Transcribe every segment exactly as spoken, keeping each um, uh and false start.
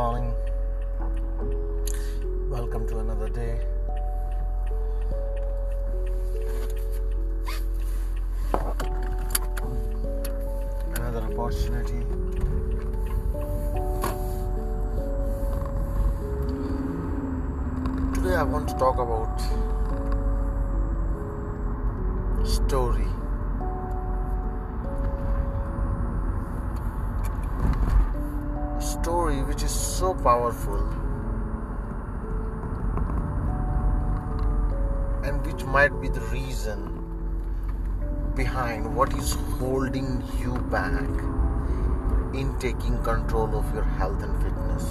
morning. Welcome to another day. Another opportunity. Today I want to talk about story. Story which is so powerful and which might be the reason behind what is holding you back in taking control of your health and fitness.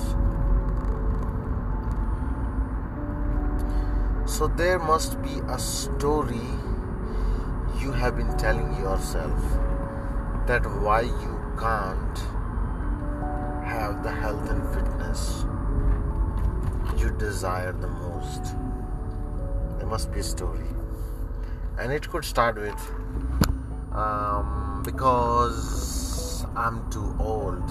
So there must be a story you have been telling yourself that why you can't have the health and fitness you desire the most. There must be a story, and it could start with um, because I'm too old,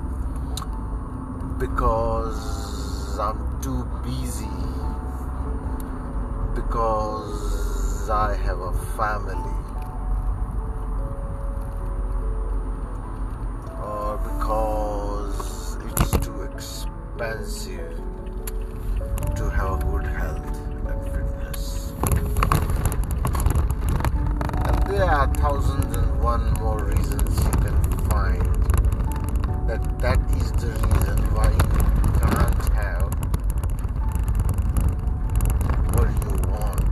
because I'm too busy, because I have a family, or because it's too expensive to have a good health and fitness. And there are thousands and one more reasons you can find that that is the reason why you can't have what you want.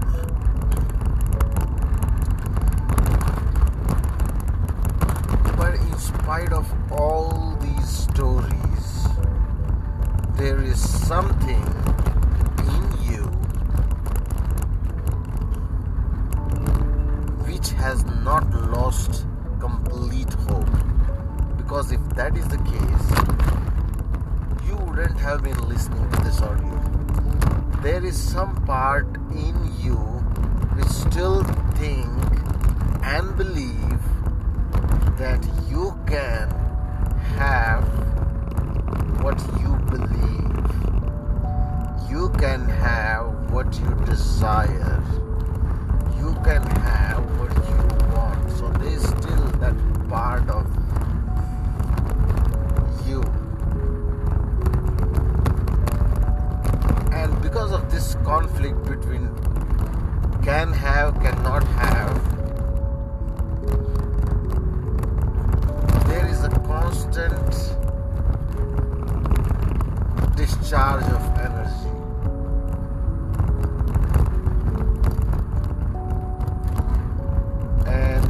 But in spite of all these stories, there is something in you which has not lost complete hope. Because if that is the case, you wouldn't have been listening to this audio. There is some part in you which still think and believe that you can have what you believe. You can have what you desire. You can have what you want. So there is still that part of you. And because of this conflict between can have, cannot have, there is a constant discharge of energy. And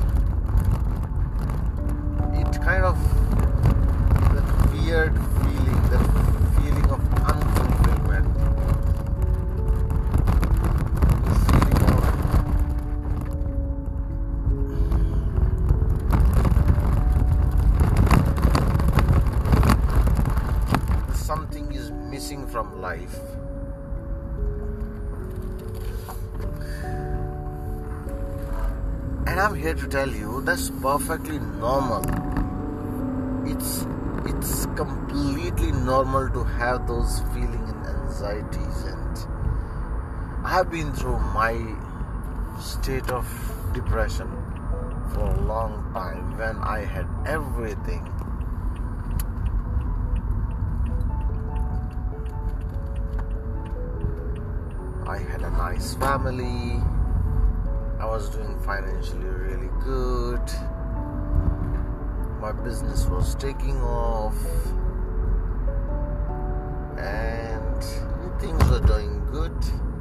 it kind of, that weird feeling, that feeling of unfulfillment, the feeling of something is missing from life. And I'm here to tell you that's perfectly normal. It's it's completely normal to have those feelings and anxieties, and I've been through my state of depression for a long time when I had everything. I had a nice family. I was doing financially really good. My business was taking off. And things were doing good.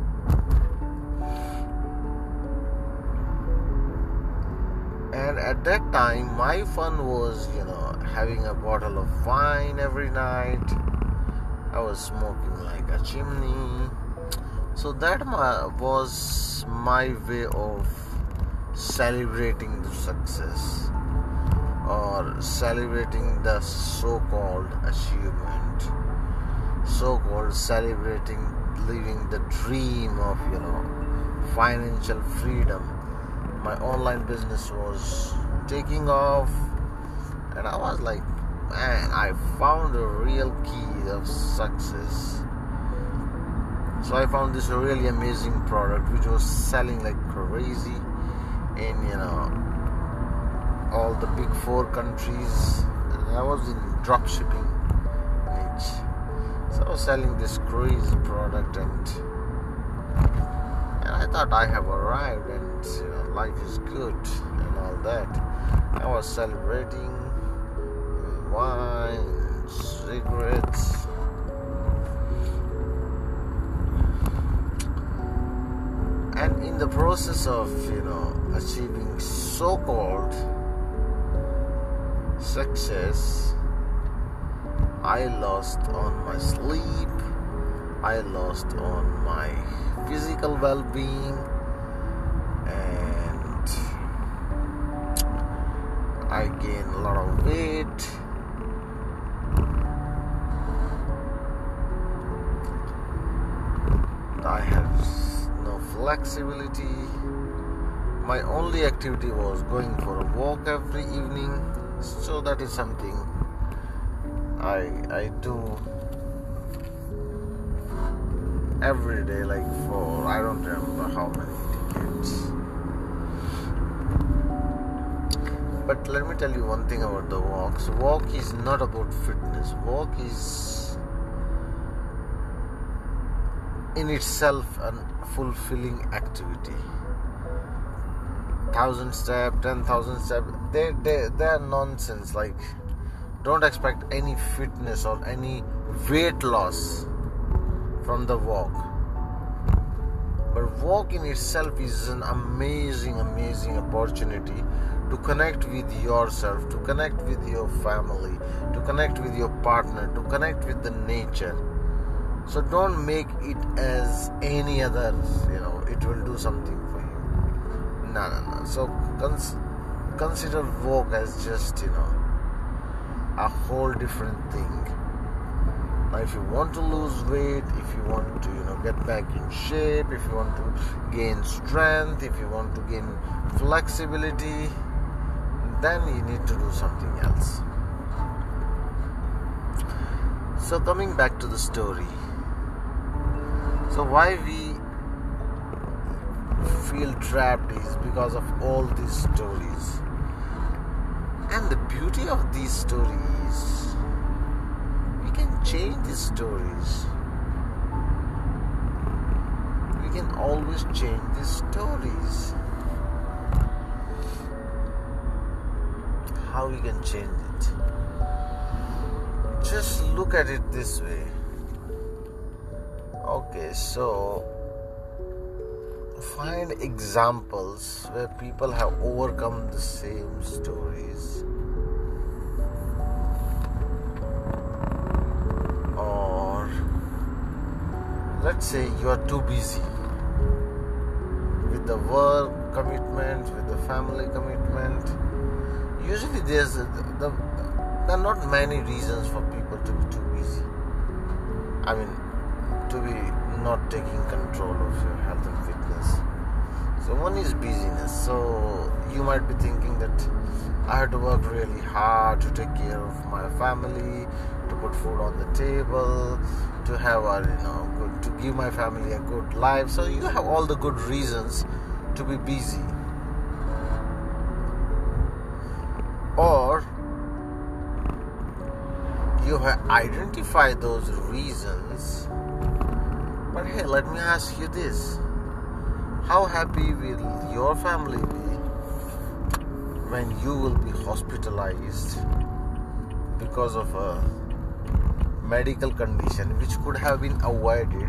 And at that time, my fun was, you know, having a bottle of wine every night. I was smoking like a chimney. So that was my way of celebrating the success or celebrating the so-called achievement, so-called celebrating living the dream of, you know, financial freedom. My online business was taking off and I was like man, I found a real key of success. So I found this really amazing product which was selling like crazy in, you know, all the big four countries. And I was in drop shipping niche. So I was selling this crazy product, and and I thought I have arrived, and you know, life is good and all that. I was celebrating with wine, cigarettes. And in the process of, you know, achieving so-called success, I lost on my sleep, I lost on my physical well-being, and I gained a lot of weight. I had no flexibility. My only activity was going for a walk every evening. So that is something I I do every day, like for I don't remember how many decades. But let me tell you one thing about the walks. Walk is not about fitness. Walk is in itself a fulfilling activity. Thousand step, ten thousand step, they they they are nonsense. Like, don't expect any fitness or any weight loss from the walk. But walk in itself is an amazing, amazing opportunity to connect with yourself, to connect with your family, to connect with your partner, to connect with the nature. So don't make it as any other, you know, it will do something for you. No, no, no. So cons- consider walk as just, you know, a whole different thing. Now, if you want to lose weight, if you want to, you know, get back in shape, if you want to gain strength, if you want to gain flexibility, then you need to do something else. So coming back to the story. So why we feel trapped is because of all these stories. And the beauty of these stories, we can change these stories. We can always change these stories. How we can change it? Just look at it this way. Okay, so find examples where people have overcome the same stories, or let's say you are too busy with the work commitment, with the family commitment. Usually there's a, the, there are not many reasons for people to be too busy. I mean, to be not taking control of your health and fitness. So one is busyness. So you might be thinking that I have to work really hard to take care of my family, to put food on the table, to have a, you know, good, to give my family a good life. So you have all the good reasons to be busy. Or you have identified those reasons. But hey, let me ask you this. How happy will your family be when you will be hospitalized because of a medical condition which could have been avoided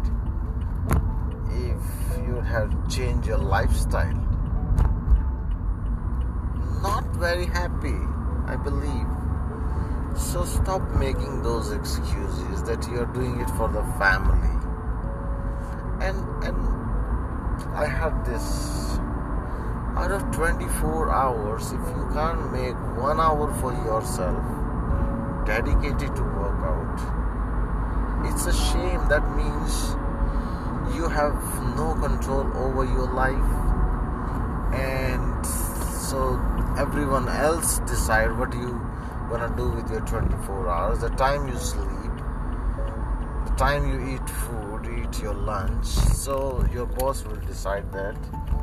if you had changed your lifestyle? Not very happy, I believe. So stop making those excuses that you are doing it for the family. And and I had this, out of twenty-four hours, if you can't make one hour for yourself dedicated to work out, it's a shame. That means you have no control over your life, and so everyone else decide what you gonna do with your twenty-four hours, the time you sleep, the time you eat food, eat your lunch. So your boss will decide that.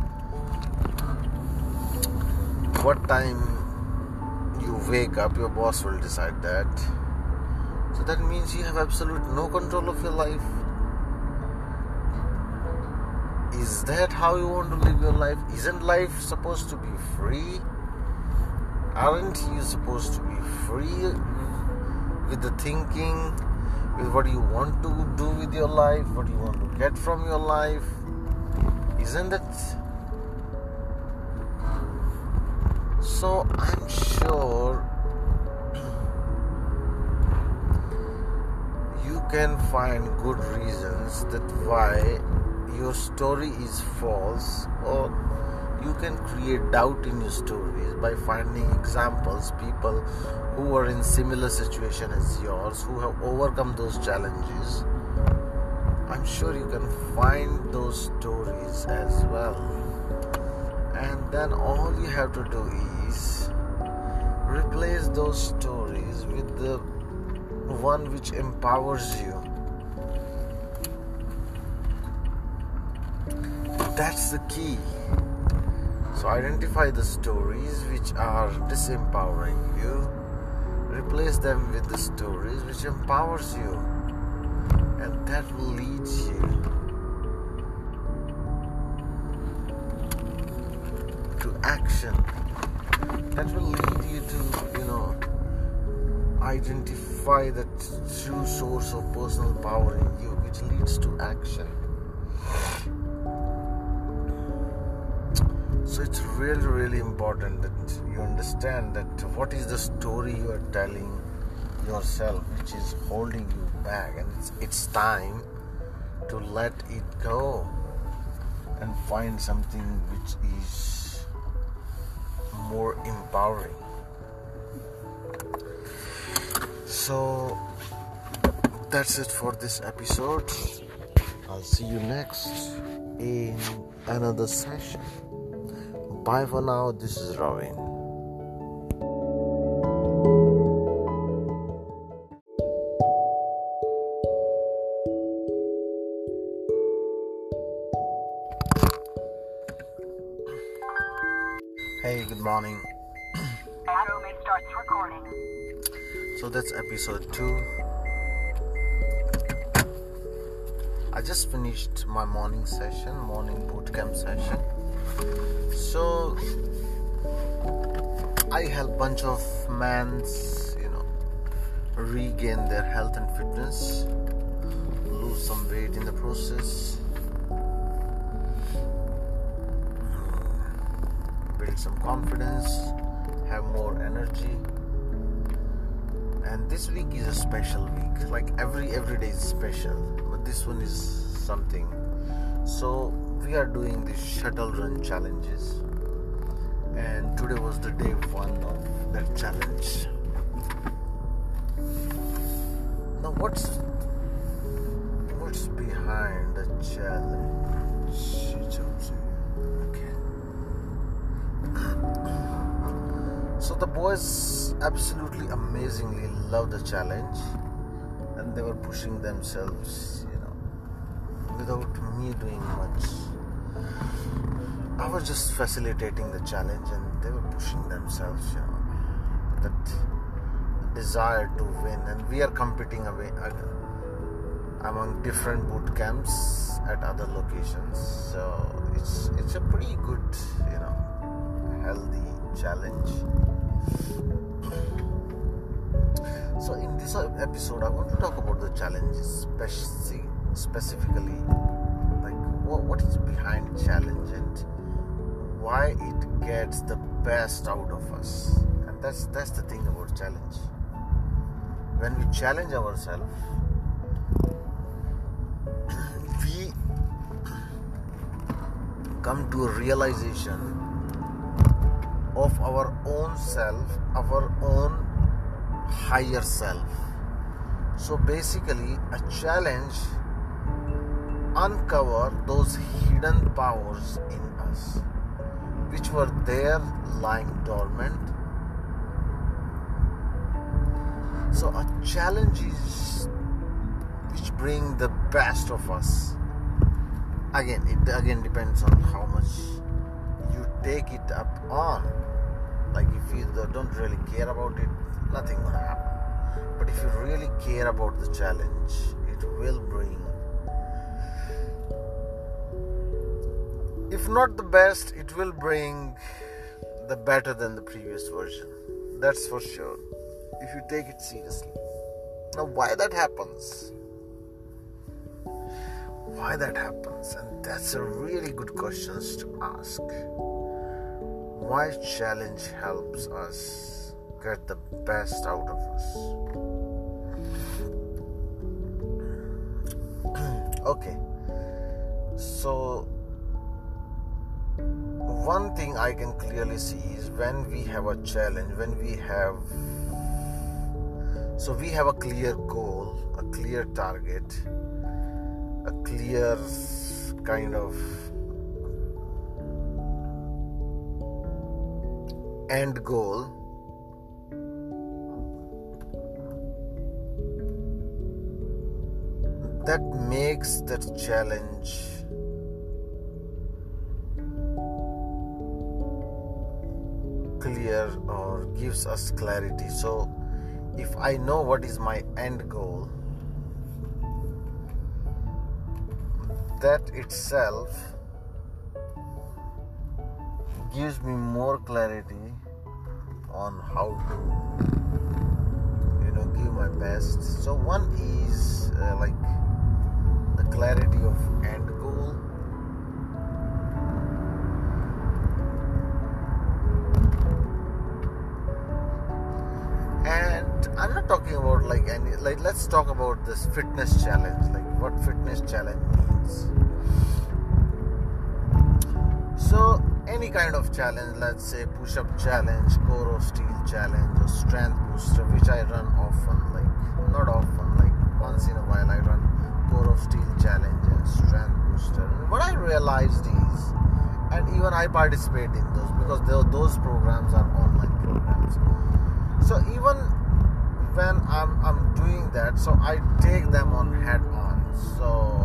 What time you wake up, your boss will decide that. So that means you have absolute no control of your life. Is that how you want to live your life? Isn't life supposed to be free? Aren't you supposed to be free with the thinking, with what you want to do with your life, what you want to get from your life? Isn't it? So I'm sure you can find good reasons that why your story is false, or you can create doubt in your stories by finding examples, people who are in similar situation as yours, who have overcome those challenges. I'm sure you can find those stories as well. And then all you have to do is replace those stories with the one which empowers you. That's the key. So identify the stories which are disempowering you, replace them with the stories which empowers you, and that will lead you to action. That will lead you to, you know, identify the true source of personal power in you, which leads to action. So it's really, really important that you understand that what is the story you are telling yourself which is holding you back, and it's, it's time to let it go and find something which is more empowering. So that's it for this episode. I'll see you next in another session. Bye for now. This is Ravin. Hey, good morning. Automate starts recording. So that's episode two. I just finished my morning session, morning bootcamp session. So I help bunch of mans, you know, regain their health and fitness, lose some weight in the process, build some confidence, have more energy. And this week is a special week. Like every every day is special, but this one is something. So we are doing these shuttle run challenges, and today was the day one of that challenge. Now what's what's behind the challenge? Okay. So the boys absolutely amazingly love the challenge, and they were pushing themselves, you know, without me doing much. I was just facilitating the challenge, and they were pushing themselves, you know, that desire to win. And we are competing away among different boot camps at other locations. So it's it's a pretty good, you know, healthy challenge. So in this episode, I want to talk about the challenges, speci- specifically, like what, what is behind challenge and why it gets the best out of us. And that's that's the thing about challenge. When we challenge ourselves, we come to a realization of our own self, our own higher self. So basically, a challenge uncover those hidden powers in us which were there lying dormant, So a challenge is which bring the best of us. Again, it again depends on how much you take it up on. Like if you don't really care about it, nothing will happen. But if you really care about the challenge, it will bring, if not the best, it will bring the better than the previous version. That's for sure, if you take it seriously. Now, why that happens? Why that happens? And that's a really good question to ask. Why challenge helps us get the best out of us? Okay, so one thing I can clearly see is when we have a challenge, when we have, so we have a clear goal, a clear target, a clear kind of end goal. That makes that challenge clear or gives us clarity. So if I know what is my end goal, that itself gives me more clarity on how to, you know, give my best. So one is uh, like the clarity of end goal. And I'm not talking about like any, like let's talk about this fitness challenge, like what fitness challenge means. So any kind of challenge, let's say push-up challenge, core of steel challenge, or strength booster, which I run often, like not often, like once in a while I run core of steel challenge and strength booster. And what I realized is, and even I participate in those because those programs are online programs. So even when I'm I'm doing that, so I take them on head on. So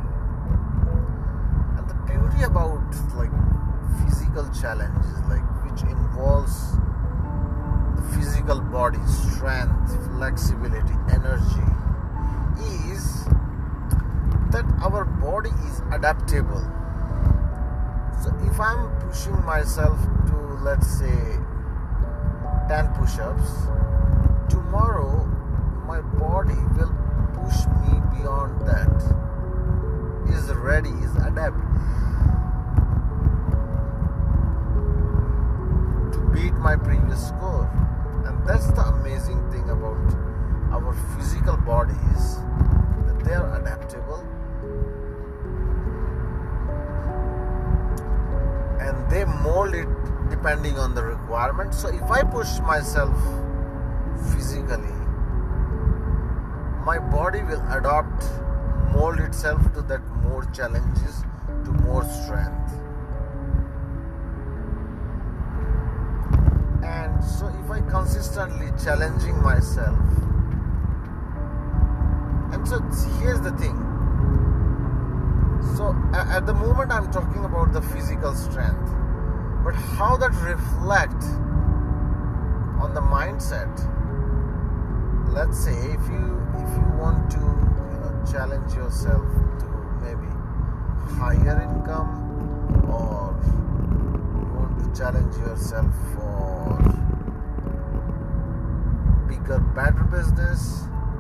and the beauty about like physical challenges, like which involves the physical body, strength, flexibility, energy, is that our body is adaptable. So if I'm pushing myself to, let's say, ten push-ups, tomorrow my body will push me beyond that, is ready, is adept to beat my previous score. And that's the amazing thing about our physical bodies, that they are adaptable and they mold it depending on the requirement. So if I push myself physically, my body will adapt, mold itself to that more challenges, to more strength. And so if I consistently challenging myself, and so here's the thing. So at the moment I'm talking about the physical strength, but how that reflect on the mindset. Let's say if you if you want to, you know, challenge yourself to maybe higher income, or you want to challenge yourself for bigger, better business,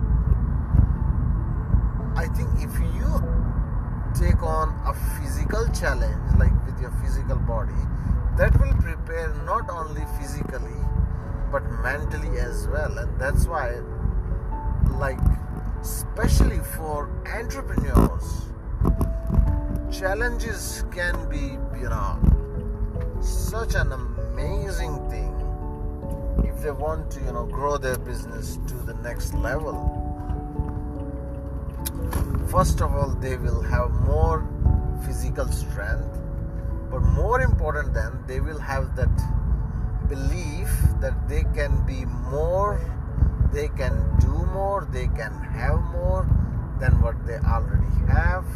I think if you take on a physical challenge, like with your physical body, that will prepare not only physically but mentally as well. And that's why, like, especially for entrepreneurs, challenges can be, you know, such an amazing thing if they want to, you know, grow their business to the next level. First of all, they will have more physical strength, but more important than, they will have that belief that they can be more they can do more, they can have more than what they already have.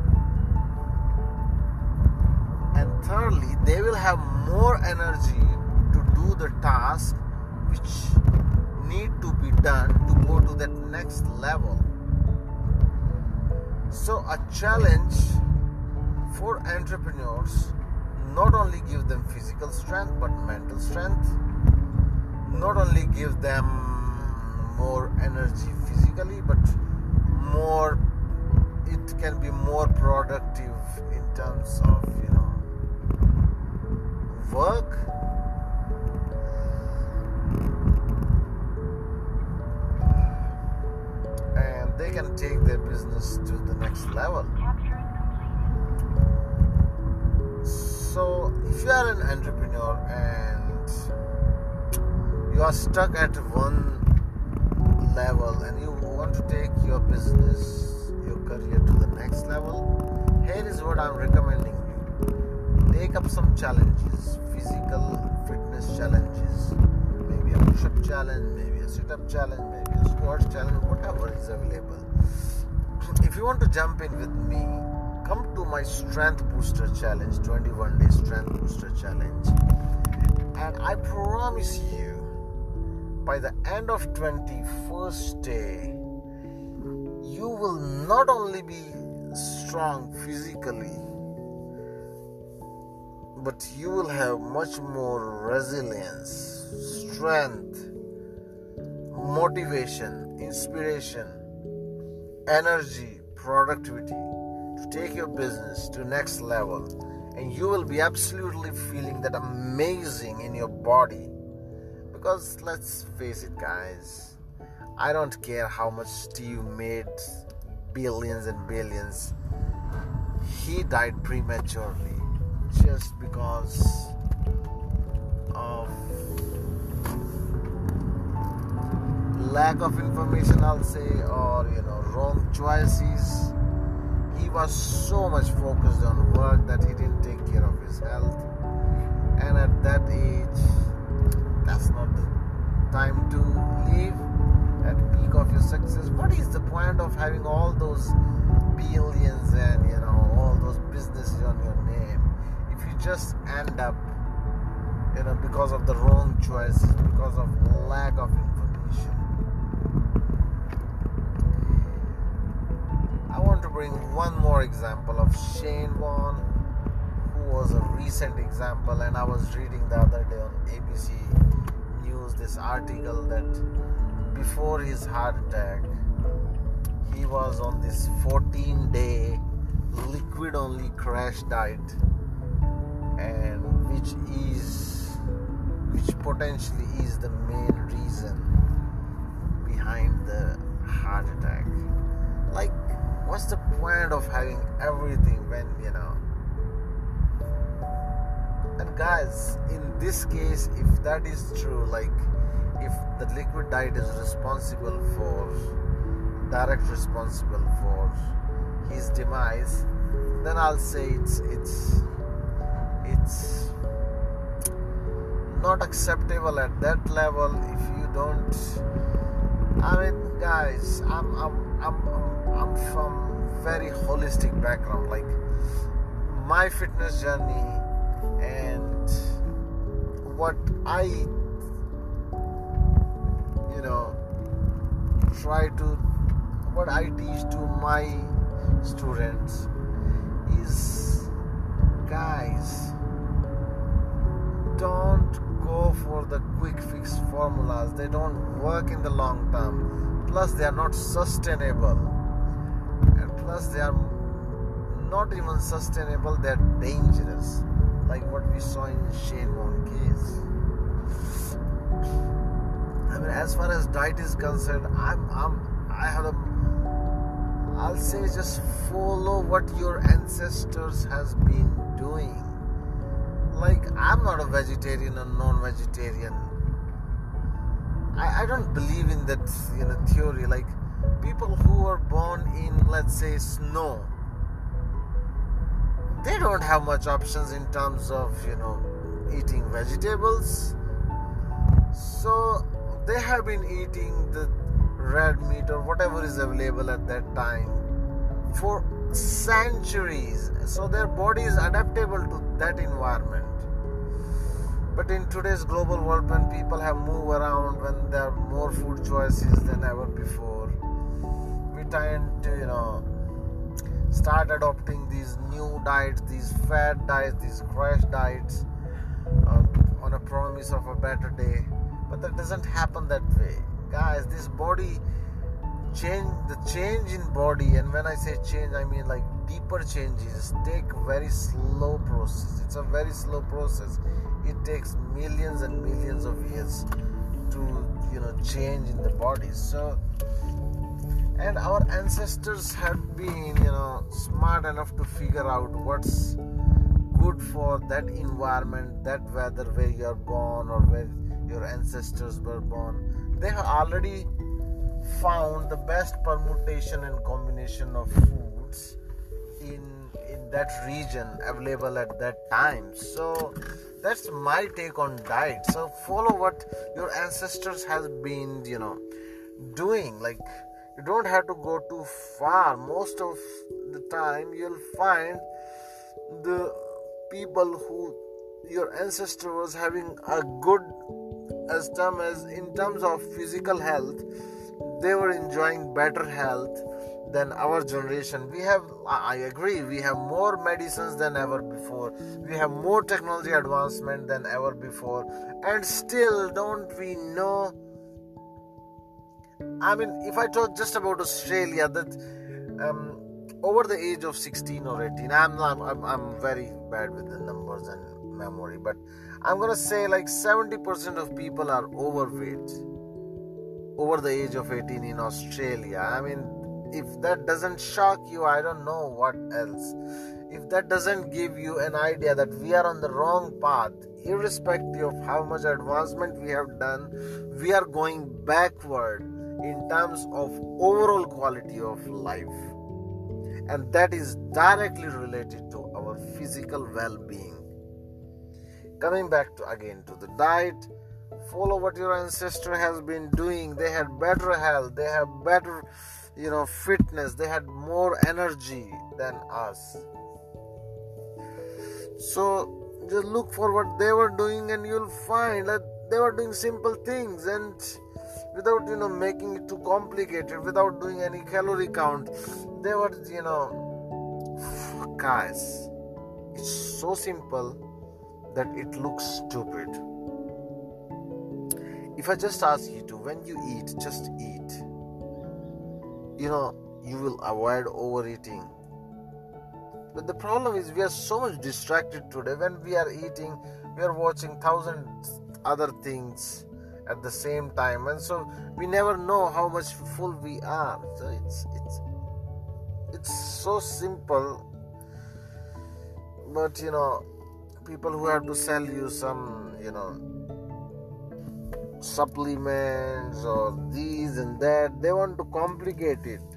And thirdly, they will have more energy to do the task which need to be done to go to that next level. So a challenge for entrepreneurs not only give them physical strength but mental strength, not only give them more energy physically but more, it can be more productive in terms of, you know, work. And they can take their business to the next level. So if you are an entrepreneur and you are stuck at one level and you want to take your business, your career to the next level, here is what I'm recommending you. Take up some challenges, physical fitness challenges, maybe a push-up challenge, maybe a sit-up challenge, maybe a squat challenge, whatever is available. If you want to jump in with me, come to my Strength Booster Challenge, twenty-one day Strength Booster Challenge. And I promise you, by the end of twenty-first day, you will not only be strong physically, but you will have much more resilience, strength, motivation, inspiration, energy, productivity to take your business to next level. And you will be absolutely feeling that amazing in your body. Because let's face it, guys, I don't care how much Steve made, billions and billions. He died prematurely just because of lack of information, I'll say, or you know, wrong choices. He was so much focused on work that he didn't take care of his health. And at that age, that's not the time to live at peak of your success. What is the point of having all those billions and you know all those businesses on your name if you just end up, you know, because of the wrong choices, because of lack of information? I want to bring one more example of Shane Warne, who was a recent example, and I was reading the other day on A B C News this article that before his heart attack, he was on this fourteen day liquid only crash diet, and which is which potentially is the main reason behind the heart attack. Like, what's the point of having everything when, you know? And guys, in this case, if that is true, like if the liquid diet is responsible for, direct responsible for his demise, then I'll say it's it's it's not acceptable at that level. If you don't, I mean, guys, I'm I'm I'm I'm from very holistic background. Like my fitness journey and what I, you know, try to, what I teach to my students is, guys, don't go for the quick fix formulas. They don't work in the long term. Plus, they are not sustainable. And plus, they are not even sustainable. They are dangerous. Like what we saw in Shane Warne case. I mean, as far as diet is concerned, I'm, I'm, I have a, I'll say just follow what your ancestors has been doing. Like, I'm not a vegetarian or non-vegetarian. I, I don't believe in that, you know, theory. Like, people who are born in, let's say, snow, they don't have much options in terms of, you know, eating vegetables. So they have been eating the red meat or whatever is available at that time for centuries, so their body is adaptable to that environment. But in today's global world, when people have moved around, when there are more food choices than ever before, we tend to, you know, start adopting these new diets, these fad diets, these crash diets, uh, on a promise of a better day. But that doesn't happen that way, guys. This body change, the change in body, and when I say change, I mean like deeper changes, take very slow process. It's a very slow process. It takes millions and millions of years to, you know, change in the body. So, and our ancestors have been, you know, smart enough to figure out what's good for that environment, that weather where you are born or where your ancestors were born. They have already found the best permutation and combination of foods in in that region available at that time. So that's my take on diet. So follow what your ancestors has been, you know, doing. Like, you don't have to go too far. Most of the time you'll find the people who your ancestor was having a good, as term as in terms of physical health, they were enjoying better health than our generation. We have, I agree, we have more medicines than ever before. We have more technology advancement than ever before. And still, don't we know? I mean, if I talk just about Australia, that um, over the age of sixteen or eighteen, I'm, I'm I'm very bad with the numbers and memory, but I'm gonna say like seventy percent of people are overweight over the age of eighteen in Australia. I mean, if that doesn't shock you, I don't know what else. If that doesn't give you an idea that we are on the wrong path, irrespective of how much advancement we have done, we are going backward in terms of overall quality of life. And that is directly related to our physical well-being. Coming back to again to the diet, follow what your ancestor has been doing. They had better health, they have better, you know, fitness, they had more energy than us. So just look for what they were doing, and you'll find that they were doing simple things, and without, you know, making it too complicated, without doing any calorie count. They were, you know, guys, it's so simple that it looks stupid. If I just ask you to, when you eat, just eat. You know, you will avoid overeating. But the problem is we are so much distracted today. When we are eating, we are watching thousand other things at the same time, and so we never know how much full we are. So it's it's it's so simple, but you know, people who have to sell you some, you know, supplements or these and that, they want to complicate it,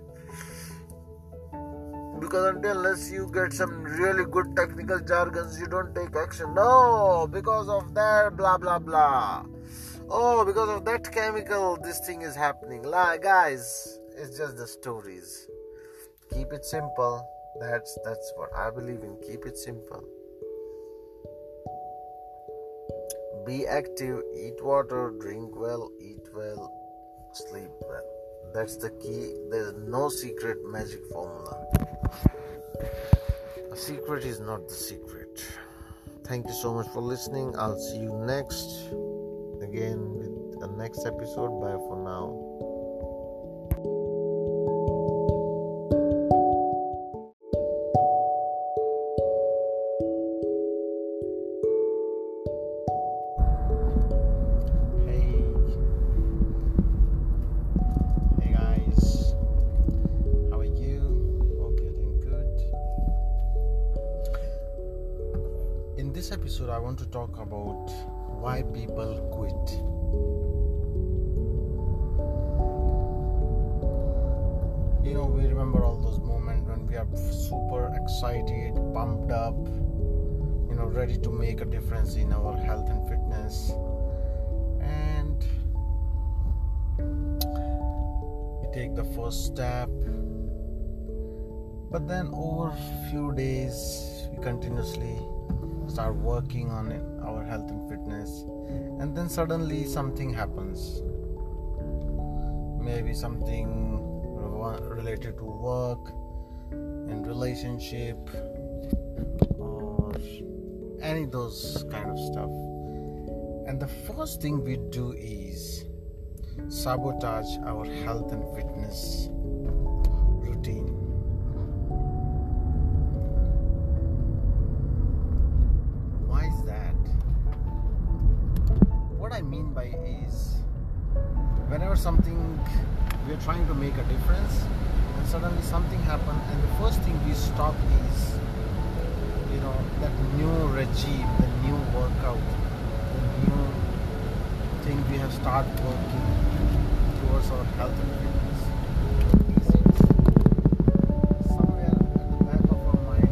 because until unless you get some really good technical jargons, you don't take action. No, because of that blah blah blah. Oh, because of that chemical, this thing is happening. Like, guys, it's just the stories. Keep it simple. That's that's what I believe in. Keep it simple. Be active, eat water, drink well, eat well, sleep well. That's the key. There's no secret magic formula. The secret is not the secret. Thank you so much for listening. I'll see you next. Again with the next episode. Bye for now. Hey, hey guys, how are you? Hope you're doing good. In this episode, I want to talk about why people quit. You know, we remember all those moments when we are super excited, pumped up, you know, ready to make a difference in our health and fitness. And take the first step. But then over few days, we continuously start working on it, our health and fitness, and then suddenly something happens. Maybe something related to work and relationship or any of those kind of stuff. And the first thing we do is sabotage our health and fitness routine. Why is that? What I mean by is, whenever something we are trying to make a difference and suddenly something happens, and the first thing we stop is, you know, that new regime, the new workout, the new thing we have started working towards our health and fitness. Somewhere at the back of our mind,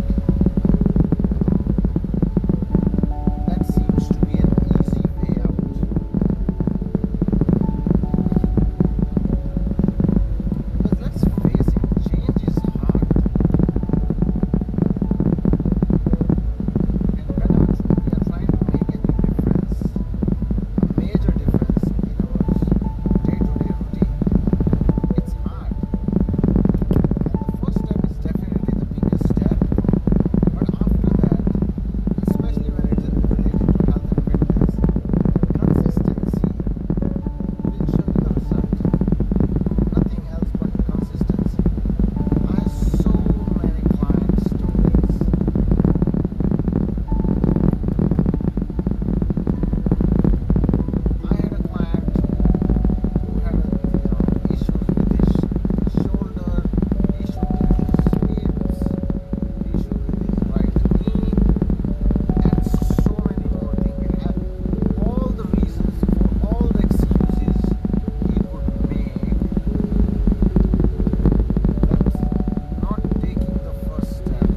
that seems to be an easy way out. But let's face it, change is hard. And whenever we are trying to make any difference, a major difference in our day-to-day routine, it's hard. And the first step is definitely the biggest step. But after that, especially when it is related to health and fitness, consistency will show you the result. Nothing else but consistency. I have so many client stories. I had a client who had a, you know, issues with his sh- shoulder, issues with his ribs, issues with his right knee, and so many more things. He had all the reasons for all the excuses he could make, but not taking the first step.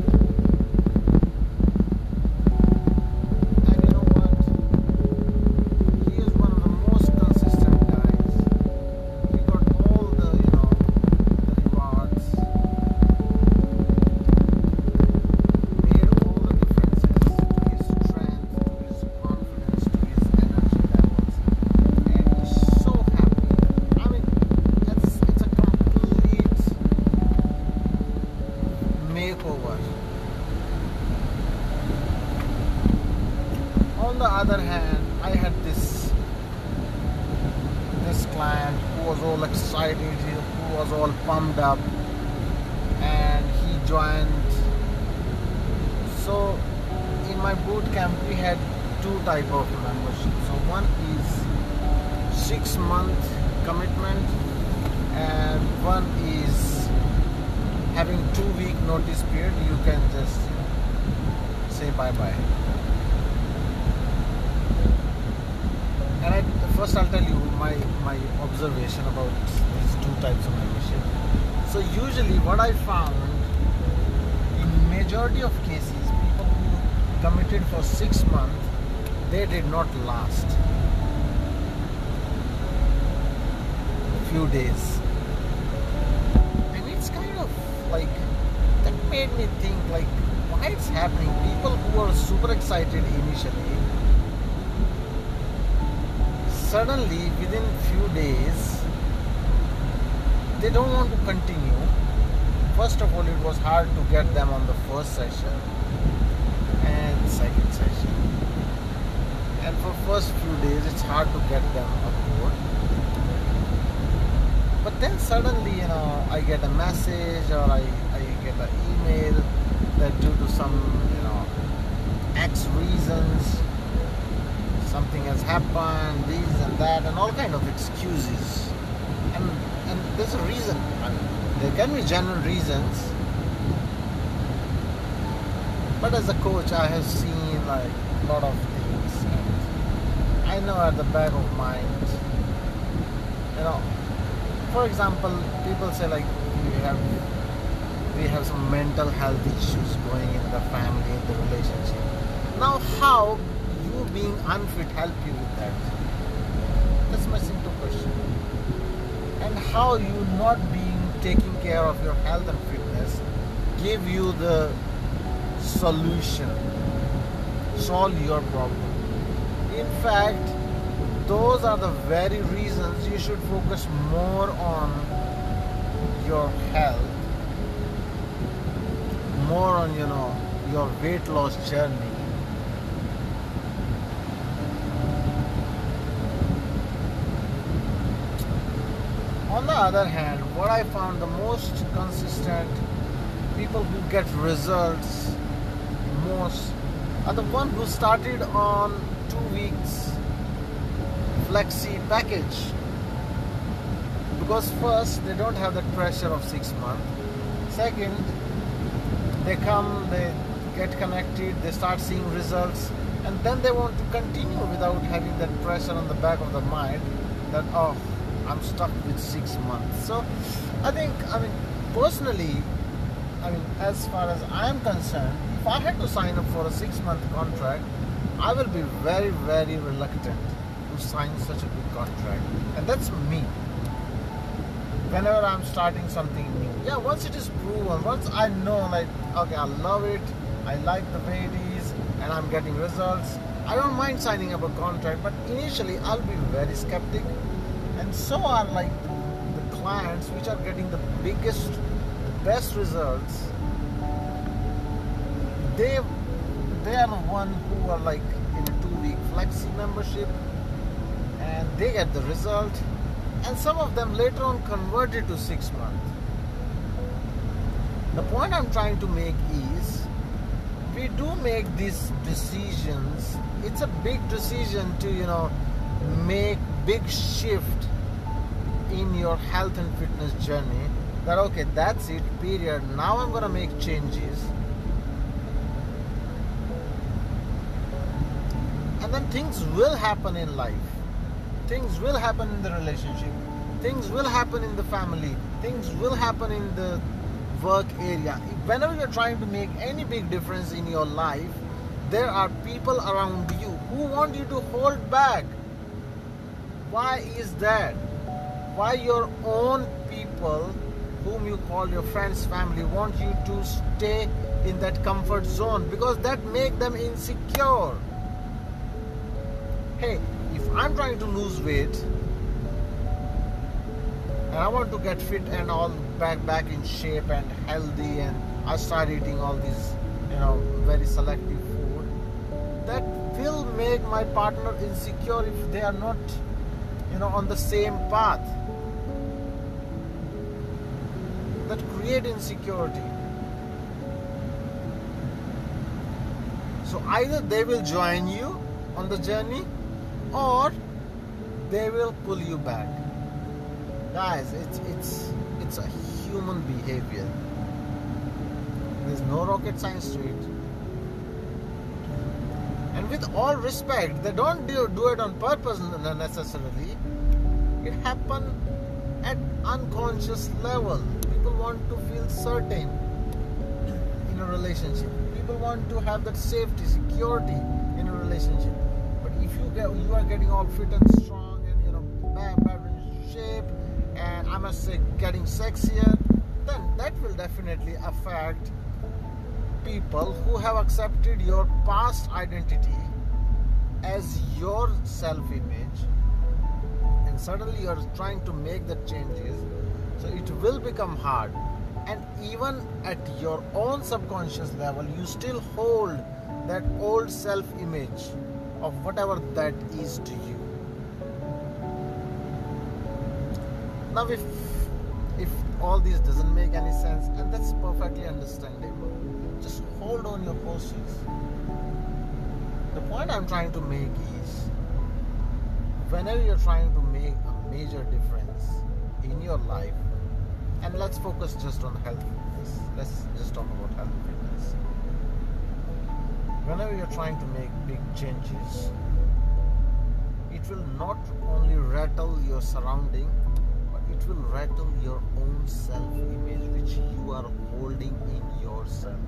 And you know what? He is one of the most consistent guys. He got all the, you know, the rewards, made all the differences to his strength, to his confidence, to his energy levels, and he's so happy. I mean, it's, it's a complete makeover. On the other hand, I had this this client who was all excited, who was all pumped up, and he joined. So in my boot camp, we had two type of membership. So one is six month commitment, and one is having two week notice period. You can just say bye bye. And I, first I'll tell you my, my observation about these two types of membership. So usually what I found, in majority of cases, people who committed for six months, they did not last a few days. And it's kind of like, that made me think like, why it's happening. People who are super excited initially, suddenly within few days they don't want to continue. First of all, it was hard to get them on the first session and second session, and for first few days it's hard to get them on board. But then suddenly, you know, I get a message or I, I get an email that due to some, you know, X reasons, something has happened, this and that, and all kind of excuses. And and there's a reason. I mean, there can be genuine reasons. But as a coach, I have seen like a lot of things. And I know at the back of mind, you know, for example, people say like we have we have some mental health issues going in the family, in the relationship. Now, how you being unfit help you with that? That's my simple question. and how you not being taking care of your health and fitness give you the solution, solve your problem. In fact, those are the very reasons you should focus more on your health, more on, you know, your weight loss journey. On the other hand, what I found the most consistent people who get results most are the ones who started on two weeks flexi package, because first they don't have the pressure of six months, second they come, they get connected, they start seeing results, and then they want to continue without having that pressure on the back of the mind that, oh, I'm stuck with six months. So I think, I mean, personally, I mean, as far as I'm concerned, if I had to sign up for a six month contract, I will be very, very reluctant to sign such a big contract. And that's me. Whenever I'm starting something new, yeah, once it is proven, once I know, like, okay, I love it, I like the way it is, and I'm getting results, I don't mind signing up a contract. But initially, I'll be very skeptic. And so are like the clients which are getting the biggest, best results. They they are the one who are like in a two-week flexi membership, and they get the result. And some of them later on converted to six months. The point I'm trying to make is, we do make these decisions. It's a big decision to, you know, make big shift in your health and fitness journey, that okay, that's it, period, now I'm gonna make changes. And then things will happen in life, things will happen in the relationship, things will happen in the family, things will happen in the work area. Whenever you're trying to make any big difference in your life, there are people around you who want you to hold back. Why is that? Why your own people, whom you call your friends, family, want you to stay in that comfort zone? Because that makes them insecure. Hey, if I'm trying to lose weight and I want to get fit and all back back in shape and healthy, and I start eating all these, you know, very selective food, that will make my partner insecure if they are not, you know, on the same path. That create insecurity. So either they will join you on the journey, or they will pull you back. Guys, it's it's it's a human behavior. There's no rocket science to it. And with all respect, they don't do, do it on purpose necessarily. It happens at unconscious level. People want to feel certain in a relationship. People want to have that safety, security in a relationship. But if you get, you are getting all fit and strong and, you know, bad, bad in shape, and I must say getting sexier, then that will definitely affect people who have accepted your past identity as your self-image, and suddenly you're trying to make the changes. So it will become hard, and even at your own subconscious level, you still hold that old self-image of whatever that is to you. Now, if if all this doesn't make any sense, and that's perfectly understandable, just hold on your horses. The point I'm trying to make is, whenever you're trying to make a major difference in your life, and let's focus just on health fitness. Let's just talk about health fitness. Whenever you're trying to make big changes, it will not only rattle your surrounding, but it will rattle your own self-image, which you are holding in yourself.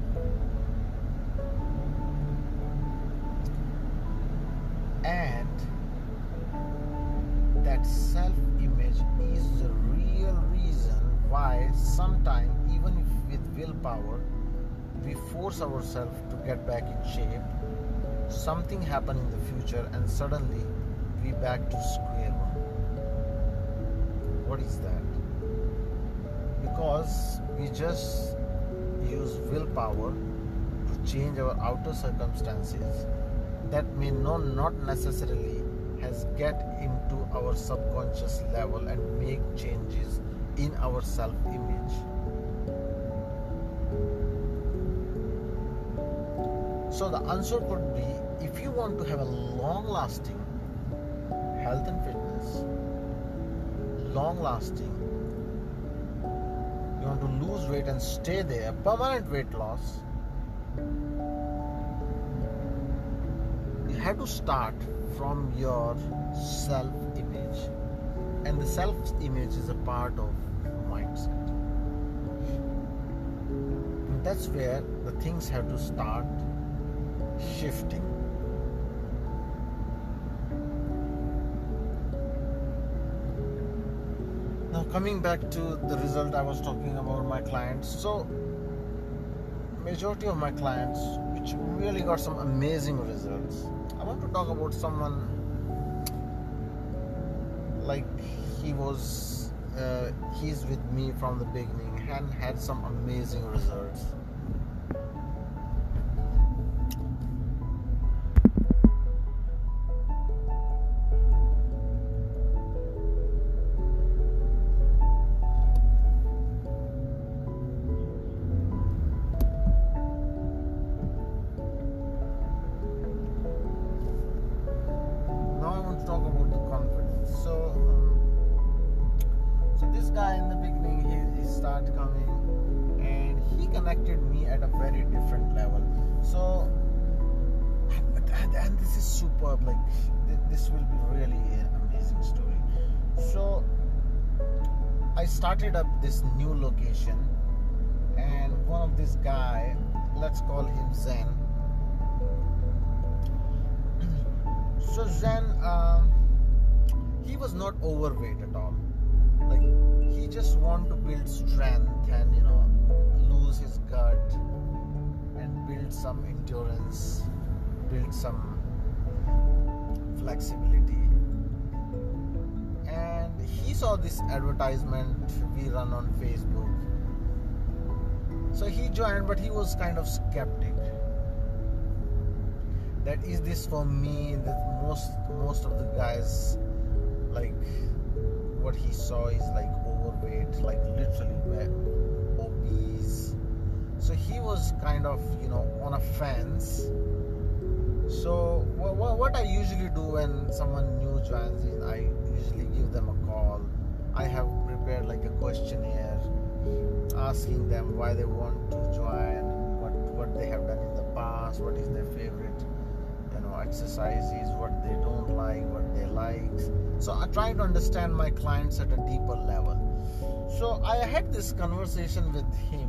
And that self-image is the real real reason why sometimes, even if with willpower, we force ourselves to get back in shape, something happen in the future and suddenly we back to square one. What is that? Because we just use willpower to change our outer circumstances that may not, not necessarily has get into our subconscious level and make changes in our self-image. So the answer could be, if you want to have a long-lasting health and fitness, long-lasting, you want to lose weight and stay there, permanent weight loss, you have to start from your self-image. And the self-image is a part of mindset. And that's where the things have to start shifting. Now coming back to the result I was talking about my clients. So majority of my clients which really got some amazing results. I want to talk about someone like he was uh, he's with me from the beginning and had some amazing results. Talk about the confidence. So, um, so this guy in the beginning, he, he started coming, and he connected me at a very different level. So, and, and this is superb. Like this will be really an amazing story. So, I started up this new location, and one of this guy, let's call him Zen. So Zen, um, he was not overweight at all. Like he just wanted to build strength and you know lose his gut and build some endurance, build some flexibility. And he saw this advertisement we run on Facebook. So he joined, but he was kind of skeptic. That is this for me? That most most of the guys, like what he saw is like overweight, like literally obese. So he was kind of you know on a fence. So what, what I usually do when someone new joins is I usually give them a call. I have prepared like a questionnaire asking them why they want to join, what what they have done in the past, what is their favorite exercises, what they don't like, what they like. So I try to understand my clients at a deeper level. So I had this conversation with him,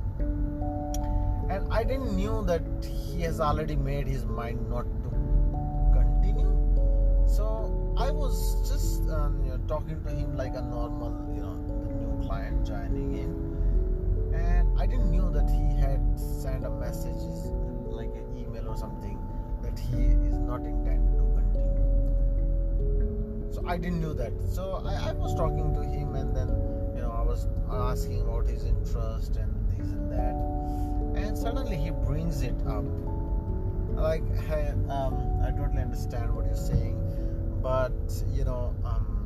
and I didn't knew that he has already made his mind not to continue. So I was just um, you know, talking to him like a normal, you know, the new client joining in, and I didn't knew that he had sent a message, like an email or something, that he is not intent to continue. So I didn't know that. So I, I was talking to him, and then you know I was asking about his interest and this and that, and suddenly he brings it up. Like, hey, um, I totally understand what you're saying, but you know, um,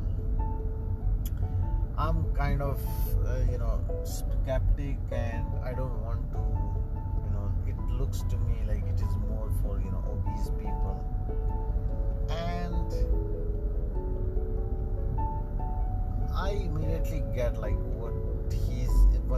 I'm kind of uh, you know skeptic, and I don't want to. You know, it looks to me like it is more for you know obese people, and I immediately get like what he's what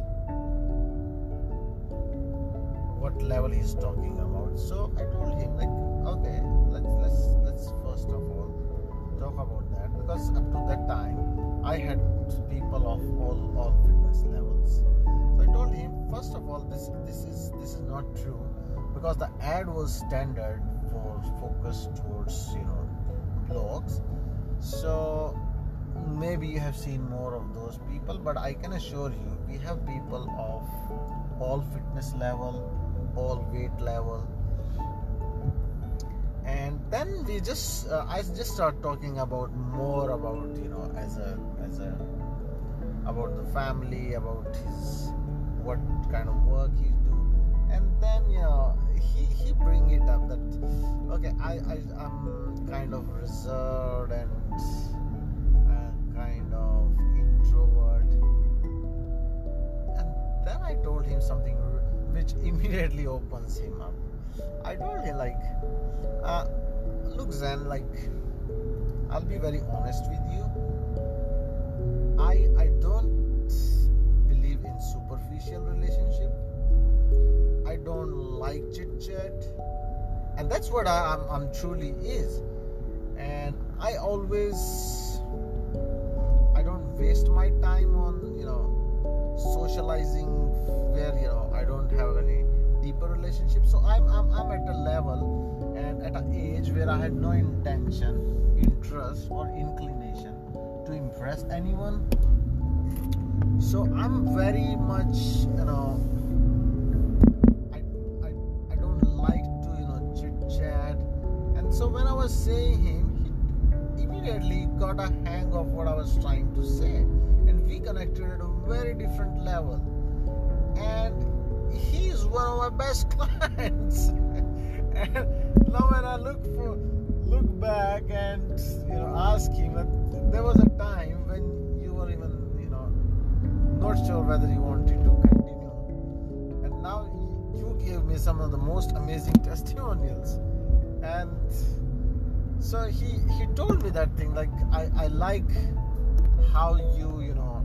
what level he's talking about. So I told him like, okay, let's let's let's first of all talk about that, because up to that time I had people of all all fitness levels. So I told him, first of all, this this is this is not true, because the ad was standard for focus towards you know blogs. So maybe you have seen more of those people, but I can assure you, we have people of all fitness level, all weight level. And then we just uh, I just start talking about more about, you know, as a as a about the family, about his what kind of work he do. And then, you know, he he bring it up that okay, I, I I'm kind of reserved and uh, kind of introvert. And then I told him something which immediately opens him up. I told him, like, uh, look Zen, like, I'll be very honest with you. I I don't believe in superficial relationship. I don't like chit chat, and that's what I, I'm I'm truly is. And I always I don't waste my time on, you know, socializing where, you know, I don't have any deeper relationship. So I'm, I'm I'm at a level and at an age where I had no intention, interest or inclination to impress anyone. So I'm very much, you know, I I, I don't like to, you know, chit chat. And so when I was saying him, he immediately got a hang of what I was trying to say, and we connected at a very different level. And he's one of my best clients. And now when I look for look back and, you know, ask him, that there was a time when you were even, you know, not sure whether you wanted to continue, and now you gave me some of the most amazing testimonials. And so he he told me that thing, like, I, I like how you you know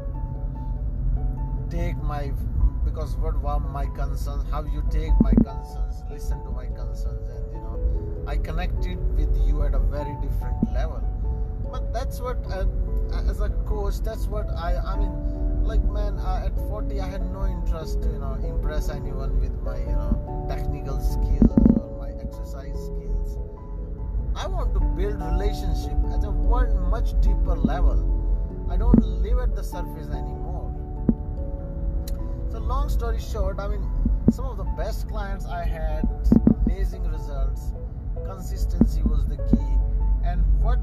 take my, because what were my concerns, how you take my concerns, listen to my concerns, and, you know, I connected with you at a very different level. But that's what, uh, as a coach, that's what I, I mean, like, man, uh, at forty, I had no interest to, you know, impress anyone with my, you know, technical skills or my exercise skills. I want to build relationship at a one much deeper level. I don't live at the surface anymore. So long story short, I mean, some of the best clients I had, amazing results, consistency was the key. And what,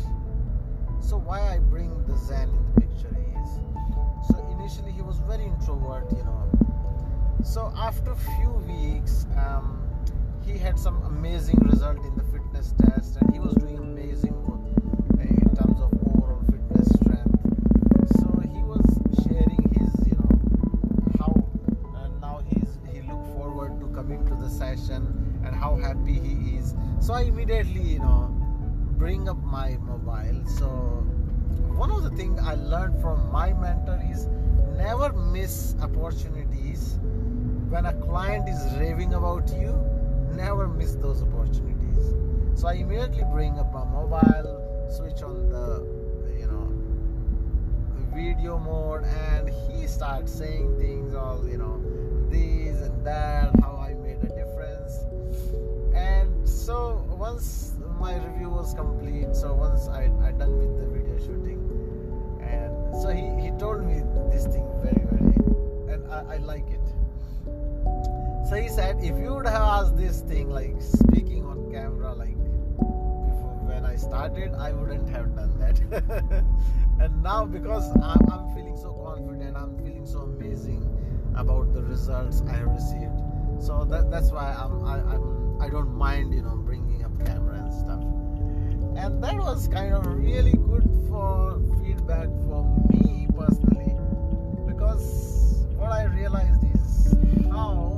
so why I bring the Zen in the picture is, so initially he was very introvert, you know. So after a few weeks, um, he had some amazing result in the fitness test, and he was doing amazing in terms of overall fitness strength. So he was sharing his, you know, how uh, now he's he looked forward to coming to the session and how happy he is. So I immediately, you know, bring up my mobile. So one of the things I learned from my mentor is never miss opportunities. When a client is raving about you, never miss those opportunities. So I immediately bring up my mobile, switch on the, you know, video mode, and he starts saying things all, you know, this and that, how I made a difference. And so once my review was complete, so once I I done with the video shooting, and so he, he told me this thing very, very, and I, I like it. So he said, if you would have asked this thing, like speaking on camera, like before when I started, I wouldn't have done that. And now, because I'm, I'm feeling so confident, I'm feeling so amazing about the results I have received. So that that's why I'm I, I'm I don't mind, you know, bringing up camera and stuff. And that was kind of really good for feedback for me personally, because what I realized is how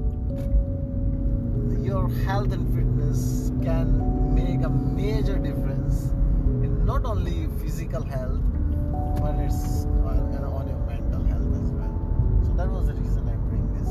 your health and fitness can make a major difference in not only physical health, but it's on, you know, on your mental health as well. So that was the reason I bring this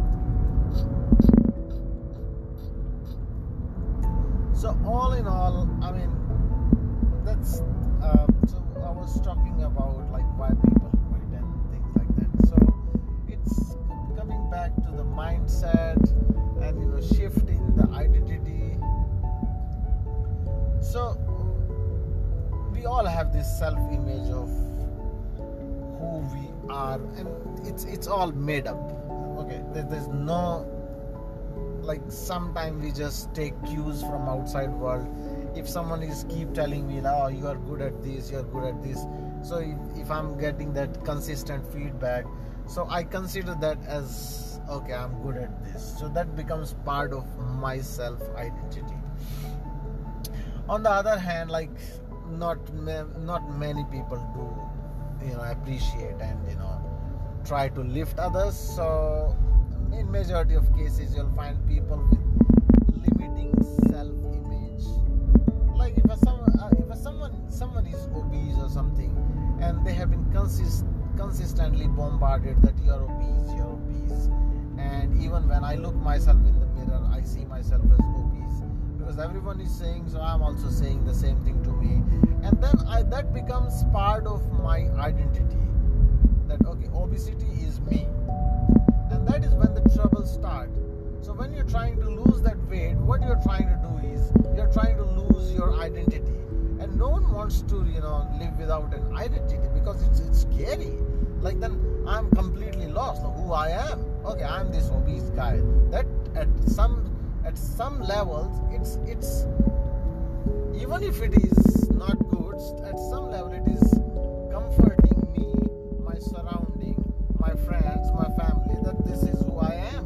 up. So all in all, I mean, that's uh, so I was talking about like why people quit and things like that. So it's coming back to the mindset and, you know, shifting the identity. So we we all have this self-image of who we are, and it's it's all made up. Okay, there, there's no, like, sometimes we just take cues from outside world. If someone is keep telling me, oh, you are good at this, you are good at this, so if, if I'm getting that consistent feedback, so I consider that as, okay, I'm good at this, so that becomes part of my self identity. On the other hand, like, not not many people do, you know, appreciate and, you know, try to lift others. So in majority of cases you'll find people with limiting self-image. Like if a someone uh, if a someone someone is obese or something, and they have been consist consistently bombarded that you're obese, you're obese, and even when I look myself in the mirror, I see myself as obese because everyone is saying, so I'm also saying the same thing to me, and then I, that becomes part of my identity. That okay, obesity is me, and that is when the trouble starts. So when you're trying to lose that weight, what you're trying to do is you're trying to lose your identity, and no one wants to, you know, live without an identity because it's it's scary. Like, then I'm completely lost of who I am. Okay, I'm this obese guy. That at some at some levels, it's it's even if it is not good, at some level it is comforting me, my surrounding, my friends, my family, that this is who I am.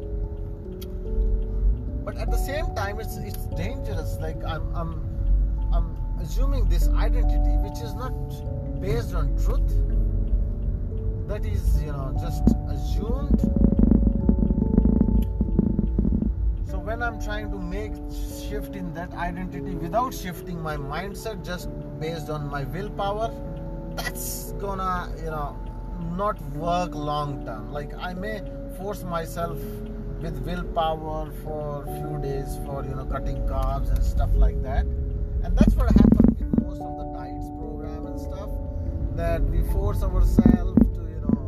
But at the same time, it's it's dangerous. Like I'm I'm I'm assuming this identity which is not based on truth, that is, you know, just assumed. So when I'm trying to make shift in that identity without shifting my mindset, just based on my willpower, that's gonna, you know, not work long term. Like I may force myself with willpower for a few days for, you know, cutting carbs and stuff like that, and that's what happened with most of the diets program and stuff, that we force ourselves to, you know,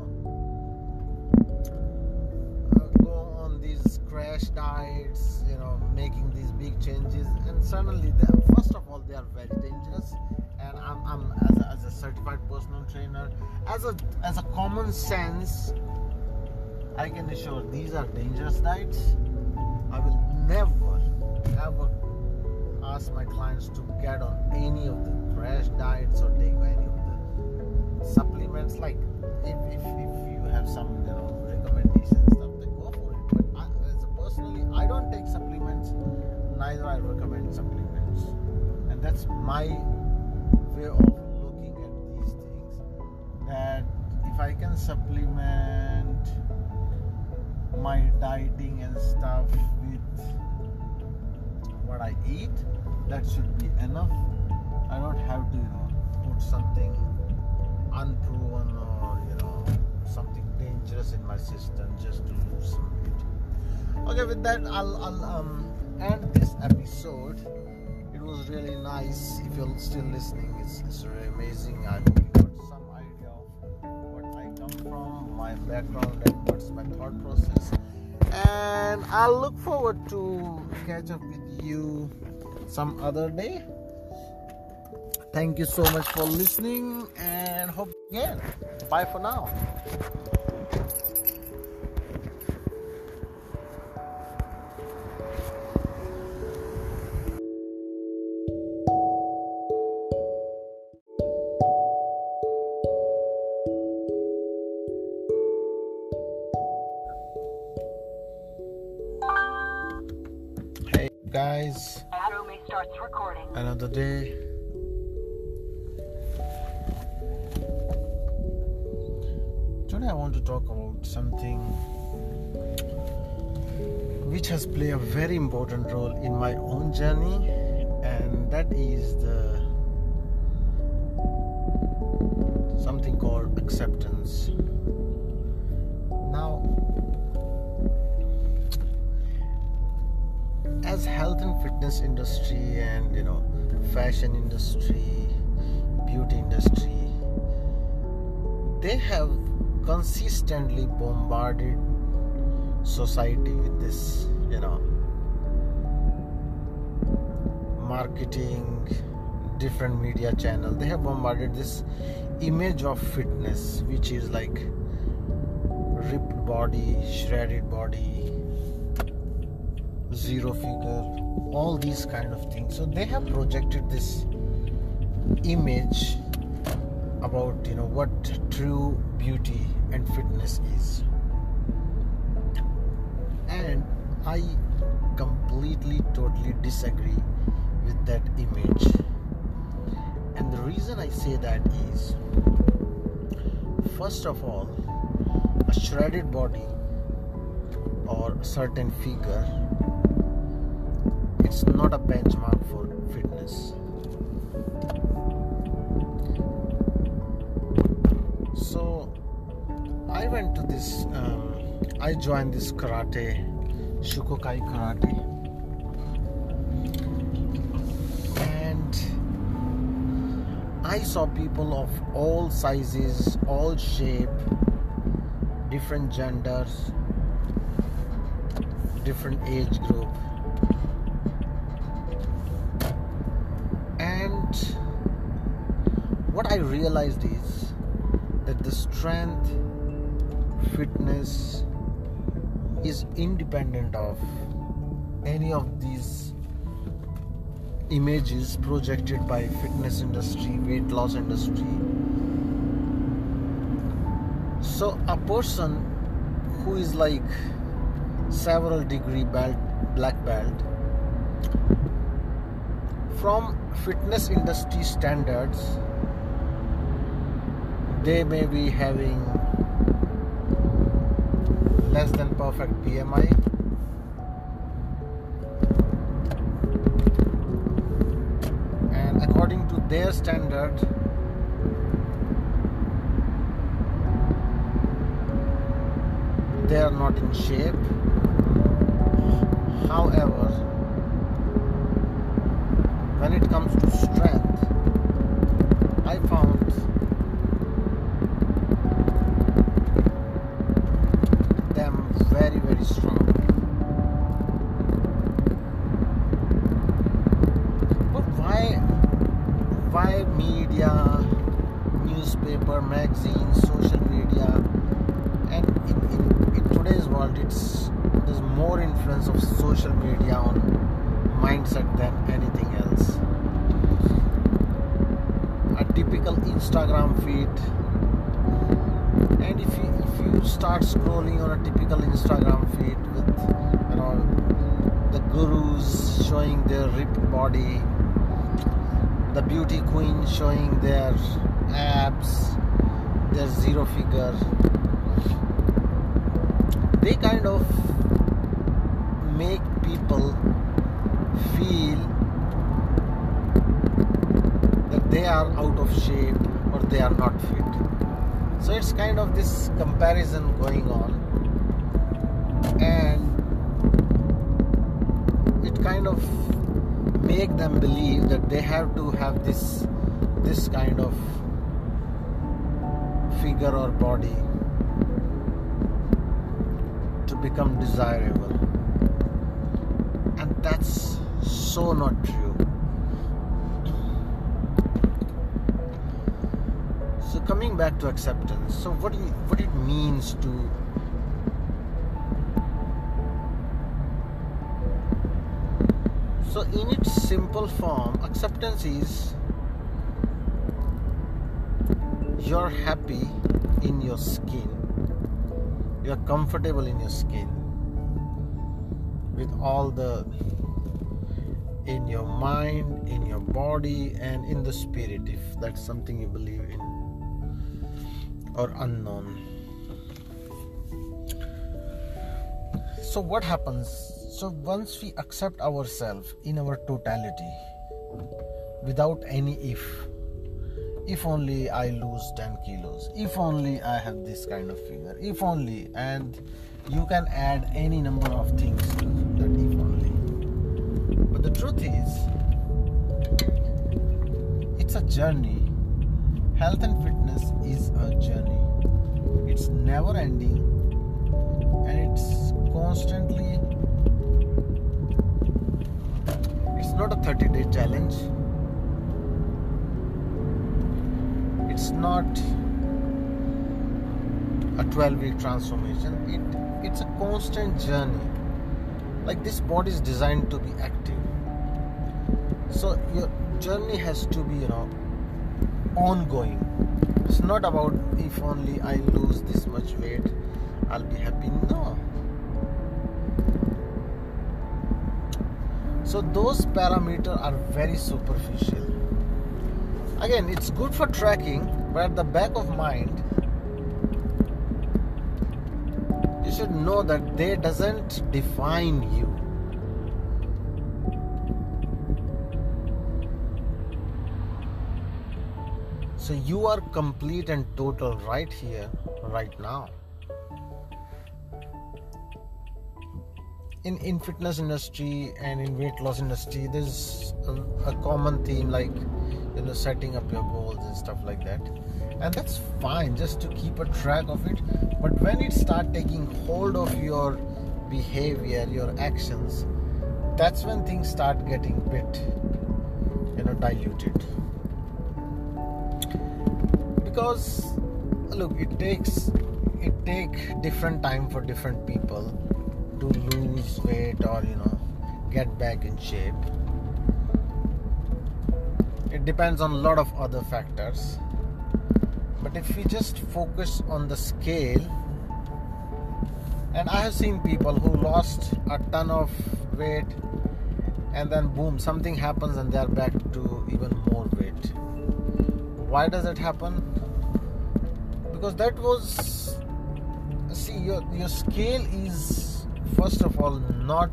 uh, go on these crash diets, you know, making these big changes, and suddenly they are, first of all, they are very dangerous. And I'm, I'm as, a, as a certified personal trainer, as a as a common sense, I can assure these are dangerous diets. I will never ever ask my clients to get on any of the crash diets or take any of the supplements. Like if, if, if you have some, you know, recommendations stuff, then go for it. But I, as a personally, I don't take supplements, neither I recommend supplements, and that's my way of looking at these things. That if I can supplement my dieting and stuff with what I eat, that should be enough. I don't have to, you know, put something unproven or, you know, something dangerous in my system just to lose some weight. Okay, with that, I'll, I'll um, end this episode. It was really nice. If you're still listening, it's, it's really amazing. I hope you got some idea of what I come from, my background, and what's my thought process. And I'll look forward to catch up with you some other day. Thank you so much for listening, and hope again. Bye for now. Hey guys, Auto starts recording. another day. Today I want to talk about something which has played a very important role in my own journey, and that is the something called acceptance. Now, as health and fitness industry and, you know, fashion industry, beauty industry, they have consistently bombarded society with this, you know, marketing, different media channel, they have bombarded this image of fitness, which is like ripped body, shredded body, zero figure, all these kind of things. So they have projected this image about, you know, what true beauty and fitness is. And I completely, totally disagree with that image. And the reason I say that is, first of all, a shredded body or a certain figure, it's not a benchmark for fitness. So I went to this, um, I joined this karate, Shukokai karate, and I saw people of all sizes, all shape, different genders, different age group, and what I realized is that the strength, fitness is independent of any of these images projected by fitness industry, weight loss industry. So a person who is like several degree belt, black belt, from fitness industry standards, they may be having less than perfect B M I, and according to their standard, they are not in shape. However, when it comes to strength, I found them very, very strong. But why, why media, newspaper, magazines, social media, and in, in, in today's world, it's there's more influence of social media on mindset than anything else. A typical Instagram feed, and if you if you start scrolling on a typical Instagram feed with, you know, the gurus showing their ripped body, the beauty queen showing their abs, their zero figure, they kind of make people feel that they are out of shape or they are not fit. So it's kind of this comparison going on, and it kind of make them believe that they have to have this this kind of figure or body to become desirable, and that's so not true. So coming back to acceptance, so what do you, what it means to so in its simple form, acceptance is you're happy in your skin, you're comfortable in your skin with all the, in your mind, in your body, and in the spirit, if that's something you believe in or unknown. So what happens? So once we accept ourselves in our totality, without any if, if only I lose ten kilos, if only I have this kind of figure, if only, and you can add any number of things to that if only. But the truth is, it's a journey. Health and fitness is a journey. It's never ending, and it's constantly, it's not a thirty day challenge. It's not a twelve-week transformation. It it's a constant journey. Like, this body is designed to be active. So your journey has to be, you know, ongoing. It's not about if only I lose this much weight, I'll be happy. No. So those parameters are very superficial. Again, it's good for tracking, but at the back of mind, you should know that they doesn't define you. So you are complete and total right here, right now. In in fitness industry and in weight loss industry, there's a, a common theme, like, you know, setting up your goals and stuff like that, and that's fine, just to keep a track of it. But when it start taking hold of your behavior, your actions, that's when things start getting bit, you know, diluted. Because look, it takes it take different time for different people to lose weight or, you know, get back in shape. It depends on a lot of other factors. But if we just focus on the scale, and I have seen people who lost a ton of weight and then boom, something happens and they are back to even more weight. Why does it happen? Because that was, see, your your scale is, first of all, not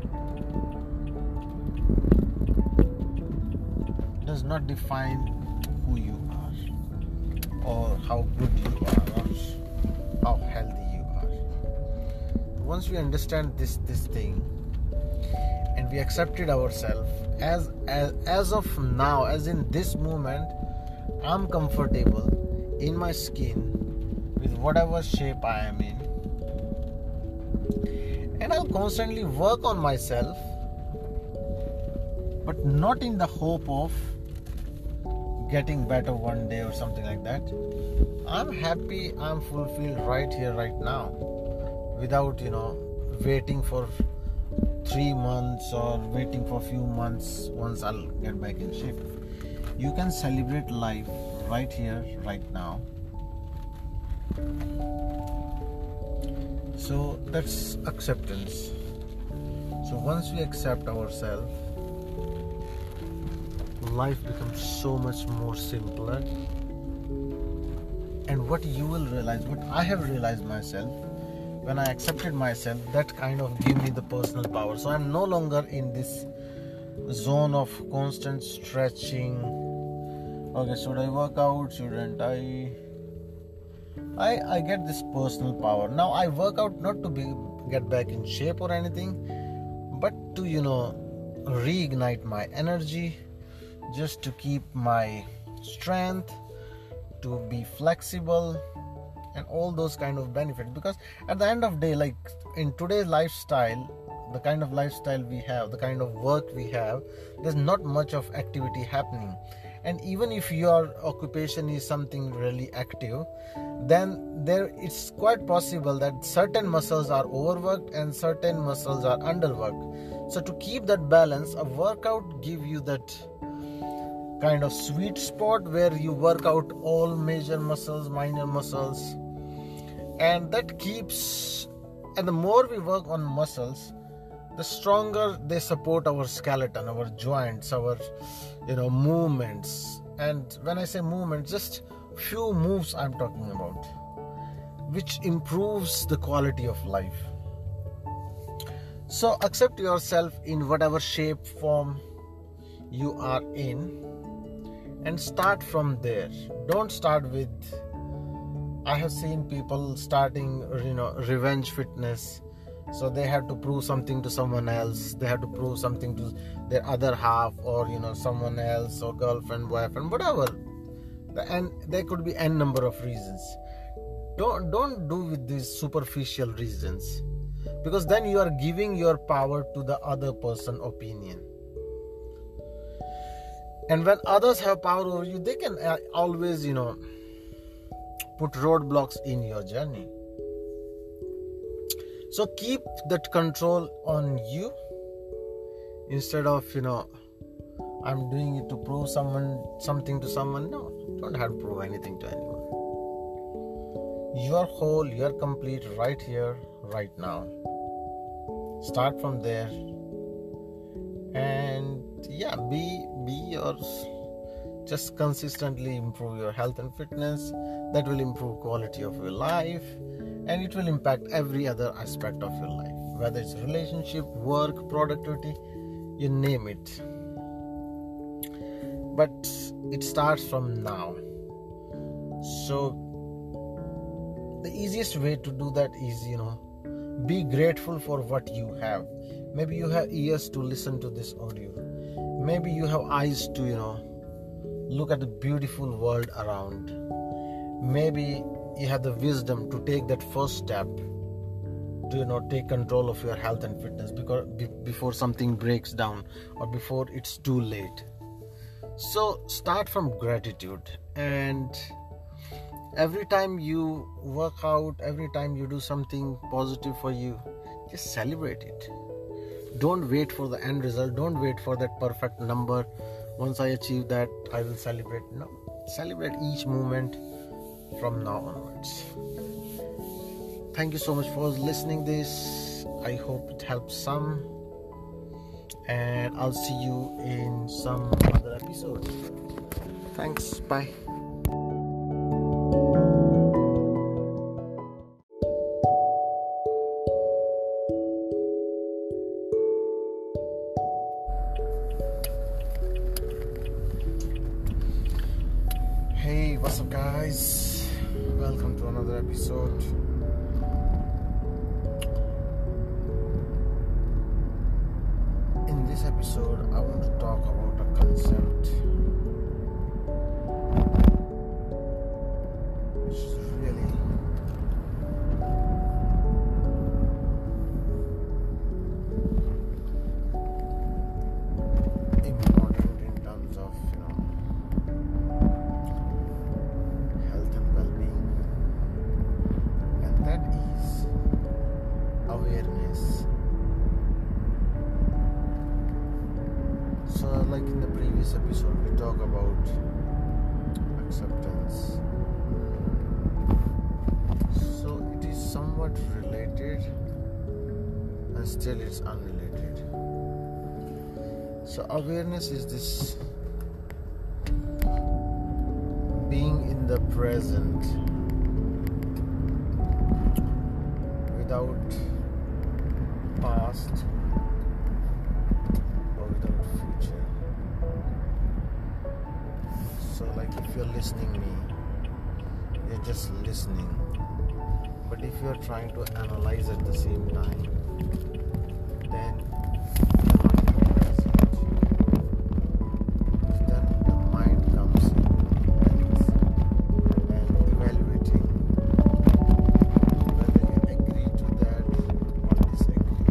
does not define who you are or how good you are or how healthy you are. Once we understand this this thing and we accepted ourselves as as as of now, as in this moment, I'm comfortable in my skin with whatever shape I am in, and I'll constantly work on myself, but not in the hope of getting better one day or something like that. I'm happy, I'm fulfilled right here, right now, without, you know, waiting for three months or waiting for a few months once I'll get back in shape. You can celebrate life right here, right now. So that's acceptance. So once we accept ourselves, life becomes so much more simpler. And what you will realize, what I have realized myself, when I accepted myself, that kind of gave me the personal power. So I'm no longer in this zone of constant stretching. Okay, should I work out? Shouldn't I? I I get this personal power. Now I work out not to be get back in shape or anything, but to, you know, reignite my energy, just to keep my strength, to be flexible, and all those kind of benefits. Because at the end of the day, like in today's lifestyle, the kind of lifestyle we have, the kind of work we have, there's not much of activity happening. And even if your occupation is something really active, then there it's quite possible that certain muscles are overworked and certain muscles are underworked. So to keep that balance, a workout give you that kind of sweet spot where you work out all major muscles, minor muscles, and that keeps, and the more we work on muscles, the stronger they support our skeleton, our joints, our, you know, movements. And when I say movement, just few moves I'm talking about, which improves the quality of life. So accept yourself in whatever shape, form you are in, and start from there. Don't start with, I have seen people starting, you know, revenge fitness. So they have to prove something to someone else. They have to prove something to their other half, or, you know, someone else, or girlfriend, boyfriend, whatever. And there could be n number of reasons. Don't don't do with these superficial reasons, because then you are giving your power to the other person's opinion. And when others have power over you, they can always, you know, put roadblocks in your journey. So keep that control on you instead of, you know, I'm doing it to prove someone something to someone. No, don't have to prove anything to anyone. You are whole, you are complete right here, right now. Start from there. And yeah, be be yours. Just consistently improve your health and fitness. That will improve quality of your life, and it will impact every other aspect of your life, whether it's relationship, work, productivity, you name it. But it starts from now. So the easiest way to do that is, you know, be grateful for what you have. Maybe you have ears to listen to this audio. Maybe you have eyes to, you know, look at the beautiful world around. Maybe you have the wisdom to take that first step to, you know, take control of your health and fitness because before something breaks down or before it's too late. So start from gratitude, and every time you work out, every time you do something positive for you, just celebrate it. Don't wait for the end result. Don't wait for that perfect number. Once I achieve that, I will celebrate. No, celebrate each moment from now onwards. Thank you so much for listening this. I hope it helps some, and I'll see you in some other episode. Thanks. Bye. Hey, what's up, guys? Welcome to another episode. In this episode, I want to talk about a concept which is really important in terms of, you know, health and well-being, and that is awareness. So, like in the previous episode, we talk about acceptance. So it is somewhat related, and still it's unrelated. So awareness is this being in the present without past or without future. So like if you're listening me, you're just listening. But if you're trying to analyze at the same time, then then the mind comes in and evaluating whether you agree to that or disagree.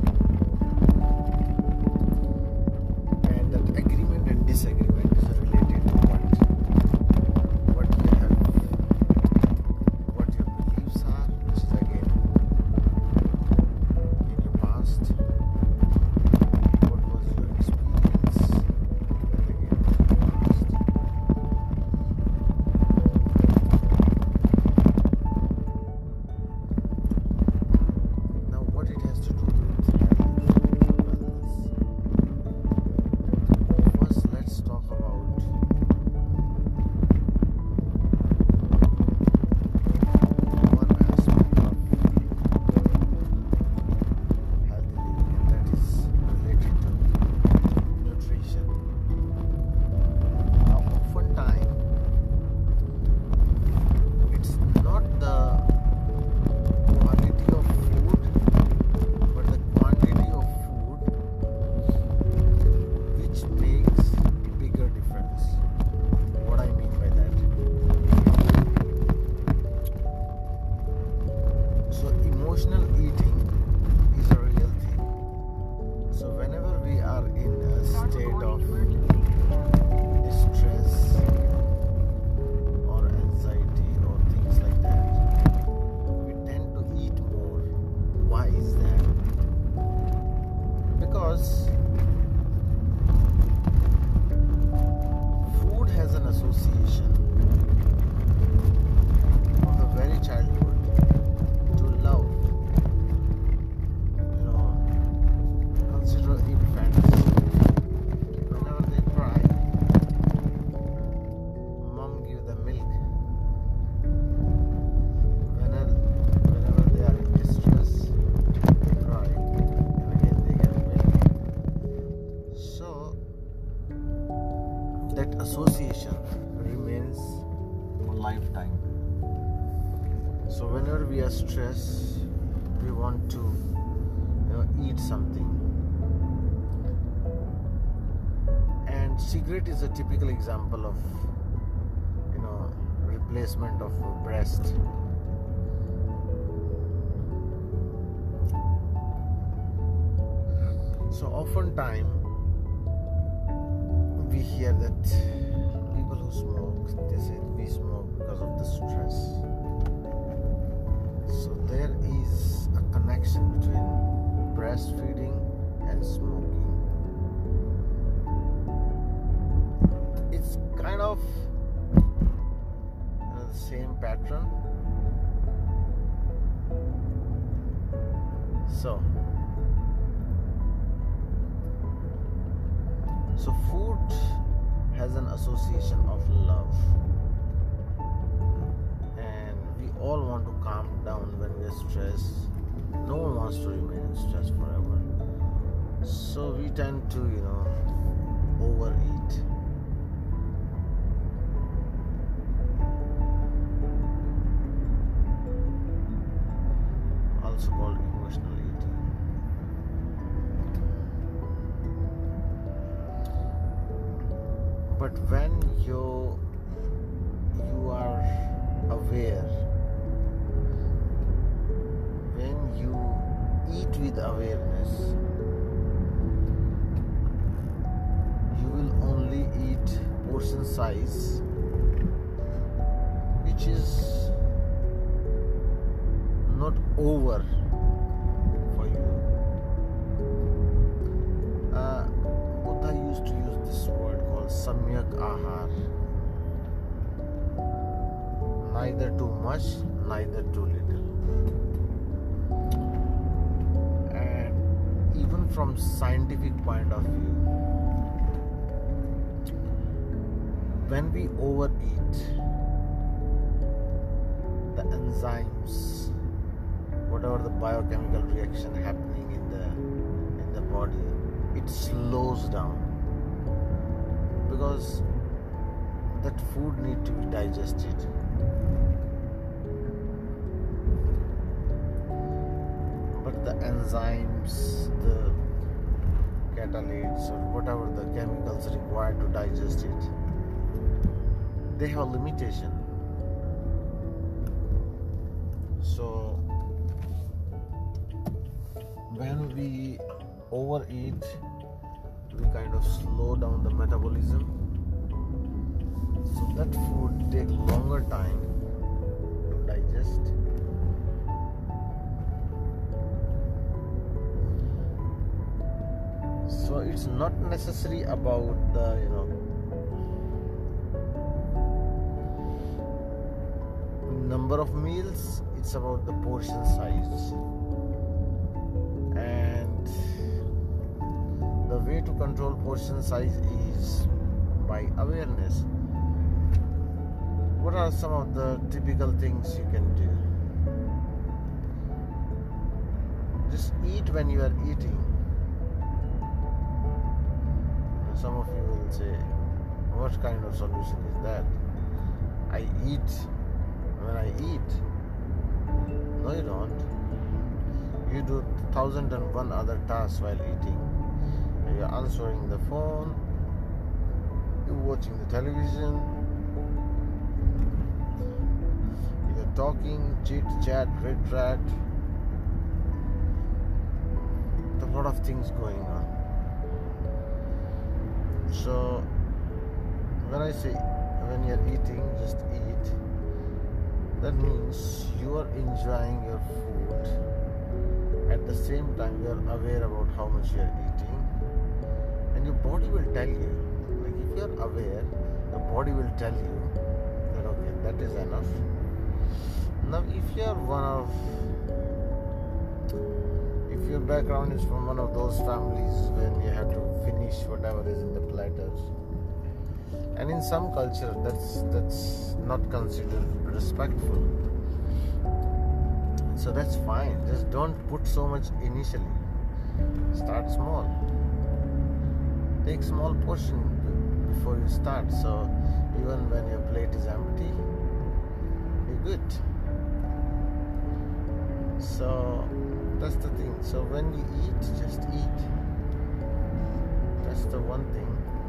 And that agreement and disagreement is related to what? What you have, what your beliefs are, which is again in your past. What was your experience? That again was your past. Now what it has to do with health and wellness. First, let's talk that association remains for lifetime. So whenever we are stressed, we want to, you know, eat something. And cigarette is a typical example of, you know, replacement of breast. So oftentimes we hear that people who smoke, they say we smoke because of the stress. So there is a connection between breastfeeding and smoking. It's kind of, you know, the same pattern. So So food has an association of love, and we all want to calm down when we are stressed. No one wants to remain in stress forever. So we tend to, you know, overeat. Also called emotional eating. But when you you are aware, when you eat with awareness, you will only eat portion size which is not over for you. Uh, Buddha used to use this word called Samyak Ahar. Neither too much, neither too little. And even from scientific point of view, when we overeat, the enzymes, whatever the biochemical reaction happening in the in the body, it slows down, because that food need to be digested. But the enzymes, the catalytes, or whatever the chemicals required to digest it, they have a limitation. So when we overeat, we kind of slow down the metabolism, so that food take longer time to digest. So it's not necessary about the, you know, number of meals, it's about the portion size. And the way to control portion size is by awareness. What are some of the typical things you can do? Just eat when you are eating. Some of you will say, what kind of solution is that? I eat when I eat. No, you don't. You do thousand and one other tasks while eating. You're answering the phone, you're watching the television, you're talking, chit chat, red rat. There's a lot of things going on. So when I say when you're eating, just eat, that means you are enjoying your food. At the same time, you are aware about how much you are eating, and your body will tell you. Like if you are aware, the body will tell you that okay, that is enough. Now, if you are one of, if your background is from one of those families when you have to finish whatever is in the platters, and in some culture that's that's not considered respectful. So that's fine. Just don't put so much initially. Start small. Take small portion. before you start. So even when your plate is empty, you're good. So that's the thing. So when you eat, just eat. That's the one thing.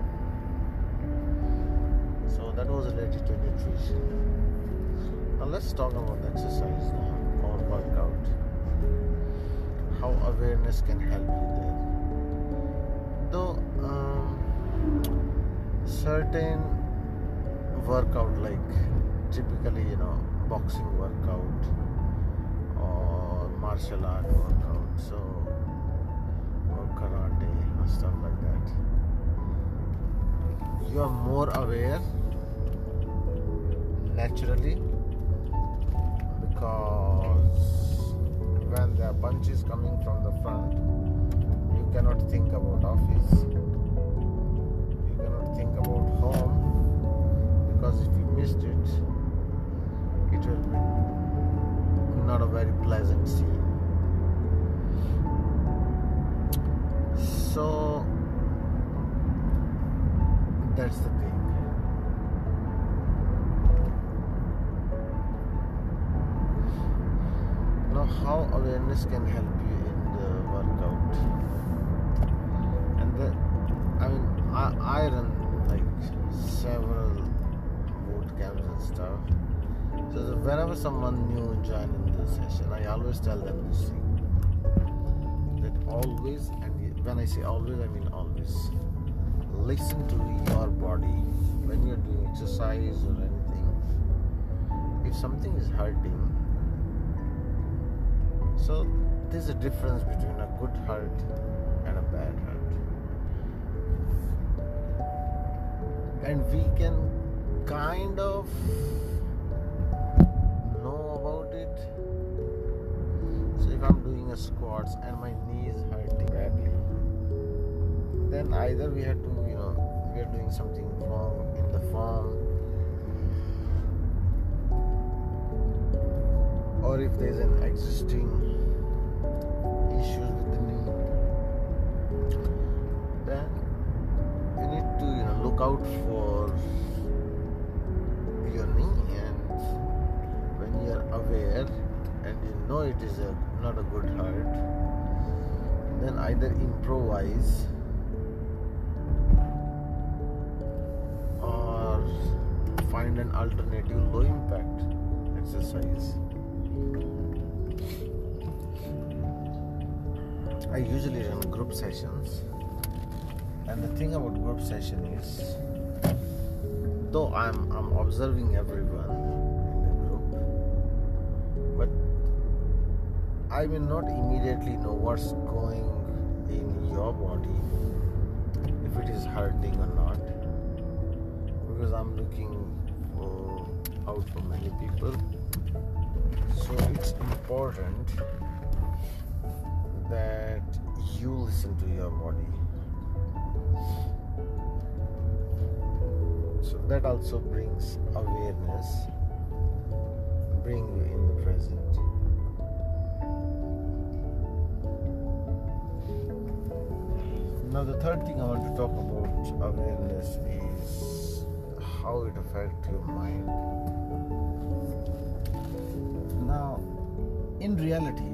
So that was related to nutrition. Now let's talk about exercise now, or workout. How awareness can help you there. Though um, certain workout, like typically, you know, boxing workout or martial art workout, so or karate or stuff like that, you are more aware naturally, because when there are punches coming from the front, you cannot think about office, you cannot think about home, because if you missed it, it will be not a very pleasant scene. So that's the thing. Now, how awareness can help you in the workout? And the, I mean, I, I run like several boot camps and stuff. So that whenever someone new join in the session, I always tell them this thing, that always, and when I say always, I mean always, listen to your body when you're doing exercise or anything. If something is hurting, so there's a difference between a good hurt and a bad hurt, and we can kind of know about it. So if I'm doing a squats and my knee is hurting badly, then either we have to, you know, we are doing something wrong in the form, or if there's an existing issues with the knee, then you need to, you know, look out for your knee, and when you're aware and you know it is a not a good hurt, then either improvise or find an alternative low impact exercise. I usually run group sessions, and the thing about group session is, though I'm I'm observing everyone in the group, but I will not immediately know what's going in your body, if it is hurting or not, because I'm looking for, out for many people. So it's important that you listen to your body. So that also brings awareness, bring you in the present. Now the third thing I want to talk about awareness is how it affects your mind. Now, in reality,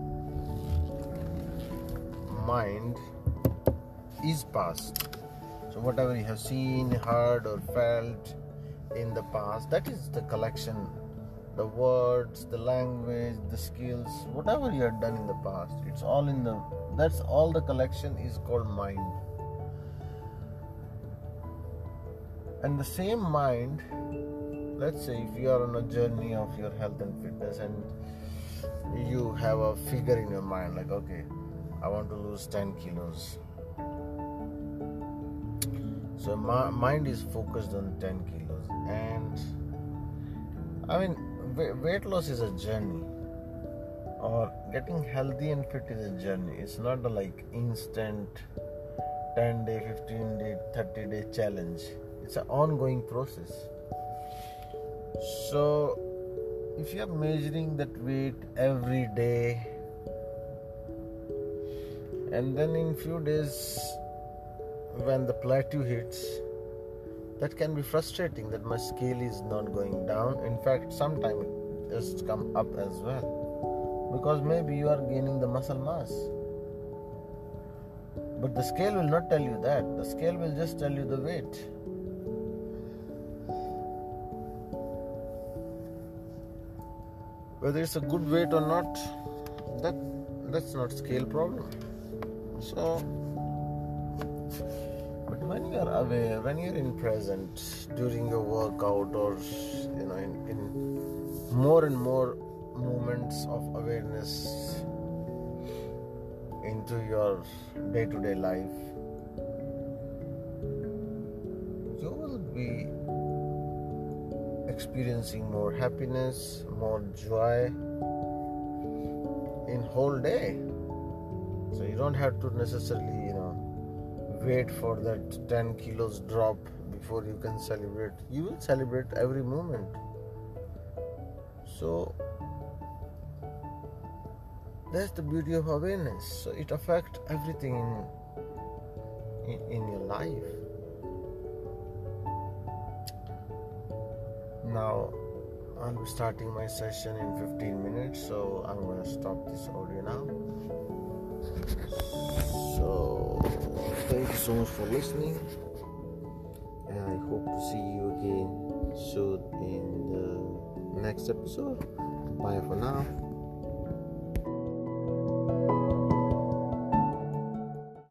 mind is past. So whatever you have seen, heard or felt in the past, that is the collection, the words, the language, the skills, whatever you have done in the past, it's all in the, that's all the collection is called mind. And the same mind, let's say if you are on a journey of your health and fitness, and you have a figure in your mind like, okay, I want to lose ten kilos. So my mind is focused on ten kilos, and I mean, weight loss is a journey, or getting healthy and fit is a journey. It's not a like instant ten day, fifteen day, thirty day challenge. It's an ongoing process. So if you are measuring that weight every day, and then in few days when the plateau hits, that can be frustrating, that my scale is not going down. In fact, sometimes it just come up as well, because maybe you are gaining the muscle mass. But the scale will not tell you that. The scale will just tell you the weight. Whether it's a good weight or not, that that's not scale problem. So, but when you are aware, when you're in present during your workout, or you know, in, in more and more moments of awareness into your day-to-day life, you will be experiencing more happiness, more joy in whole day. So you don't have to necessarily, you know, wait for that ten kilos drop before you can celebrate. You will celebrate every moment. So that's the beauty of awareness. So it affects everything in, in in your life. Now I'll be starting my session in fifteen minutes, so I'm going to stop this audio now. So thank you so much for listening, and I hope to see you again soon in the next episode. Bye for now.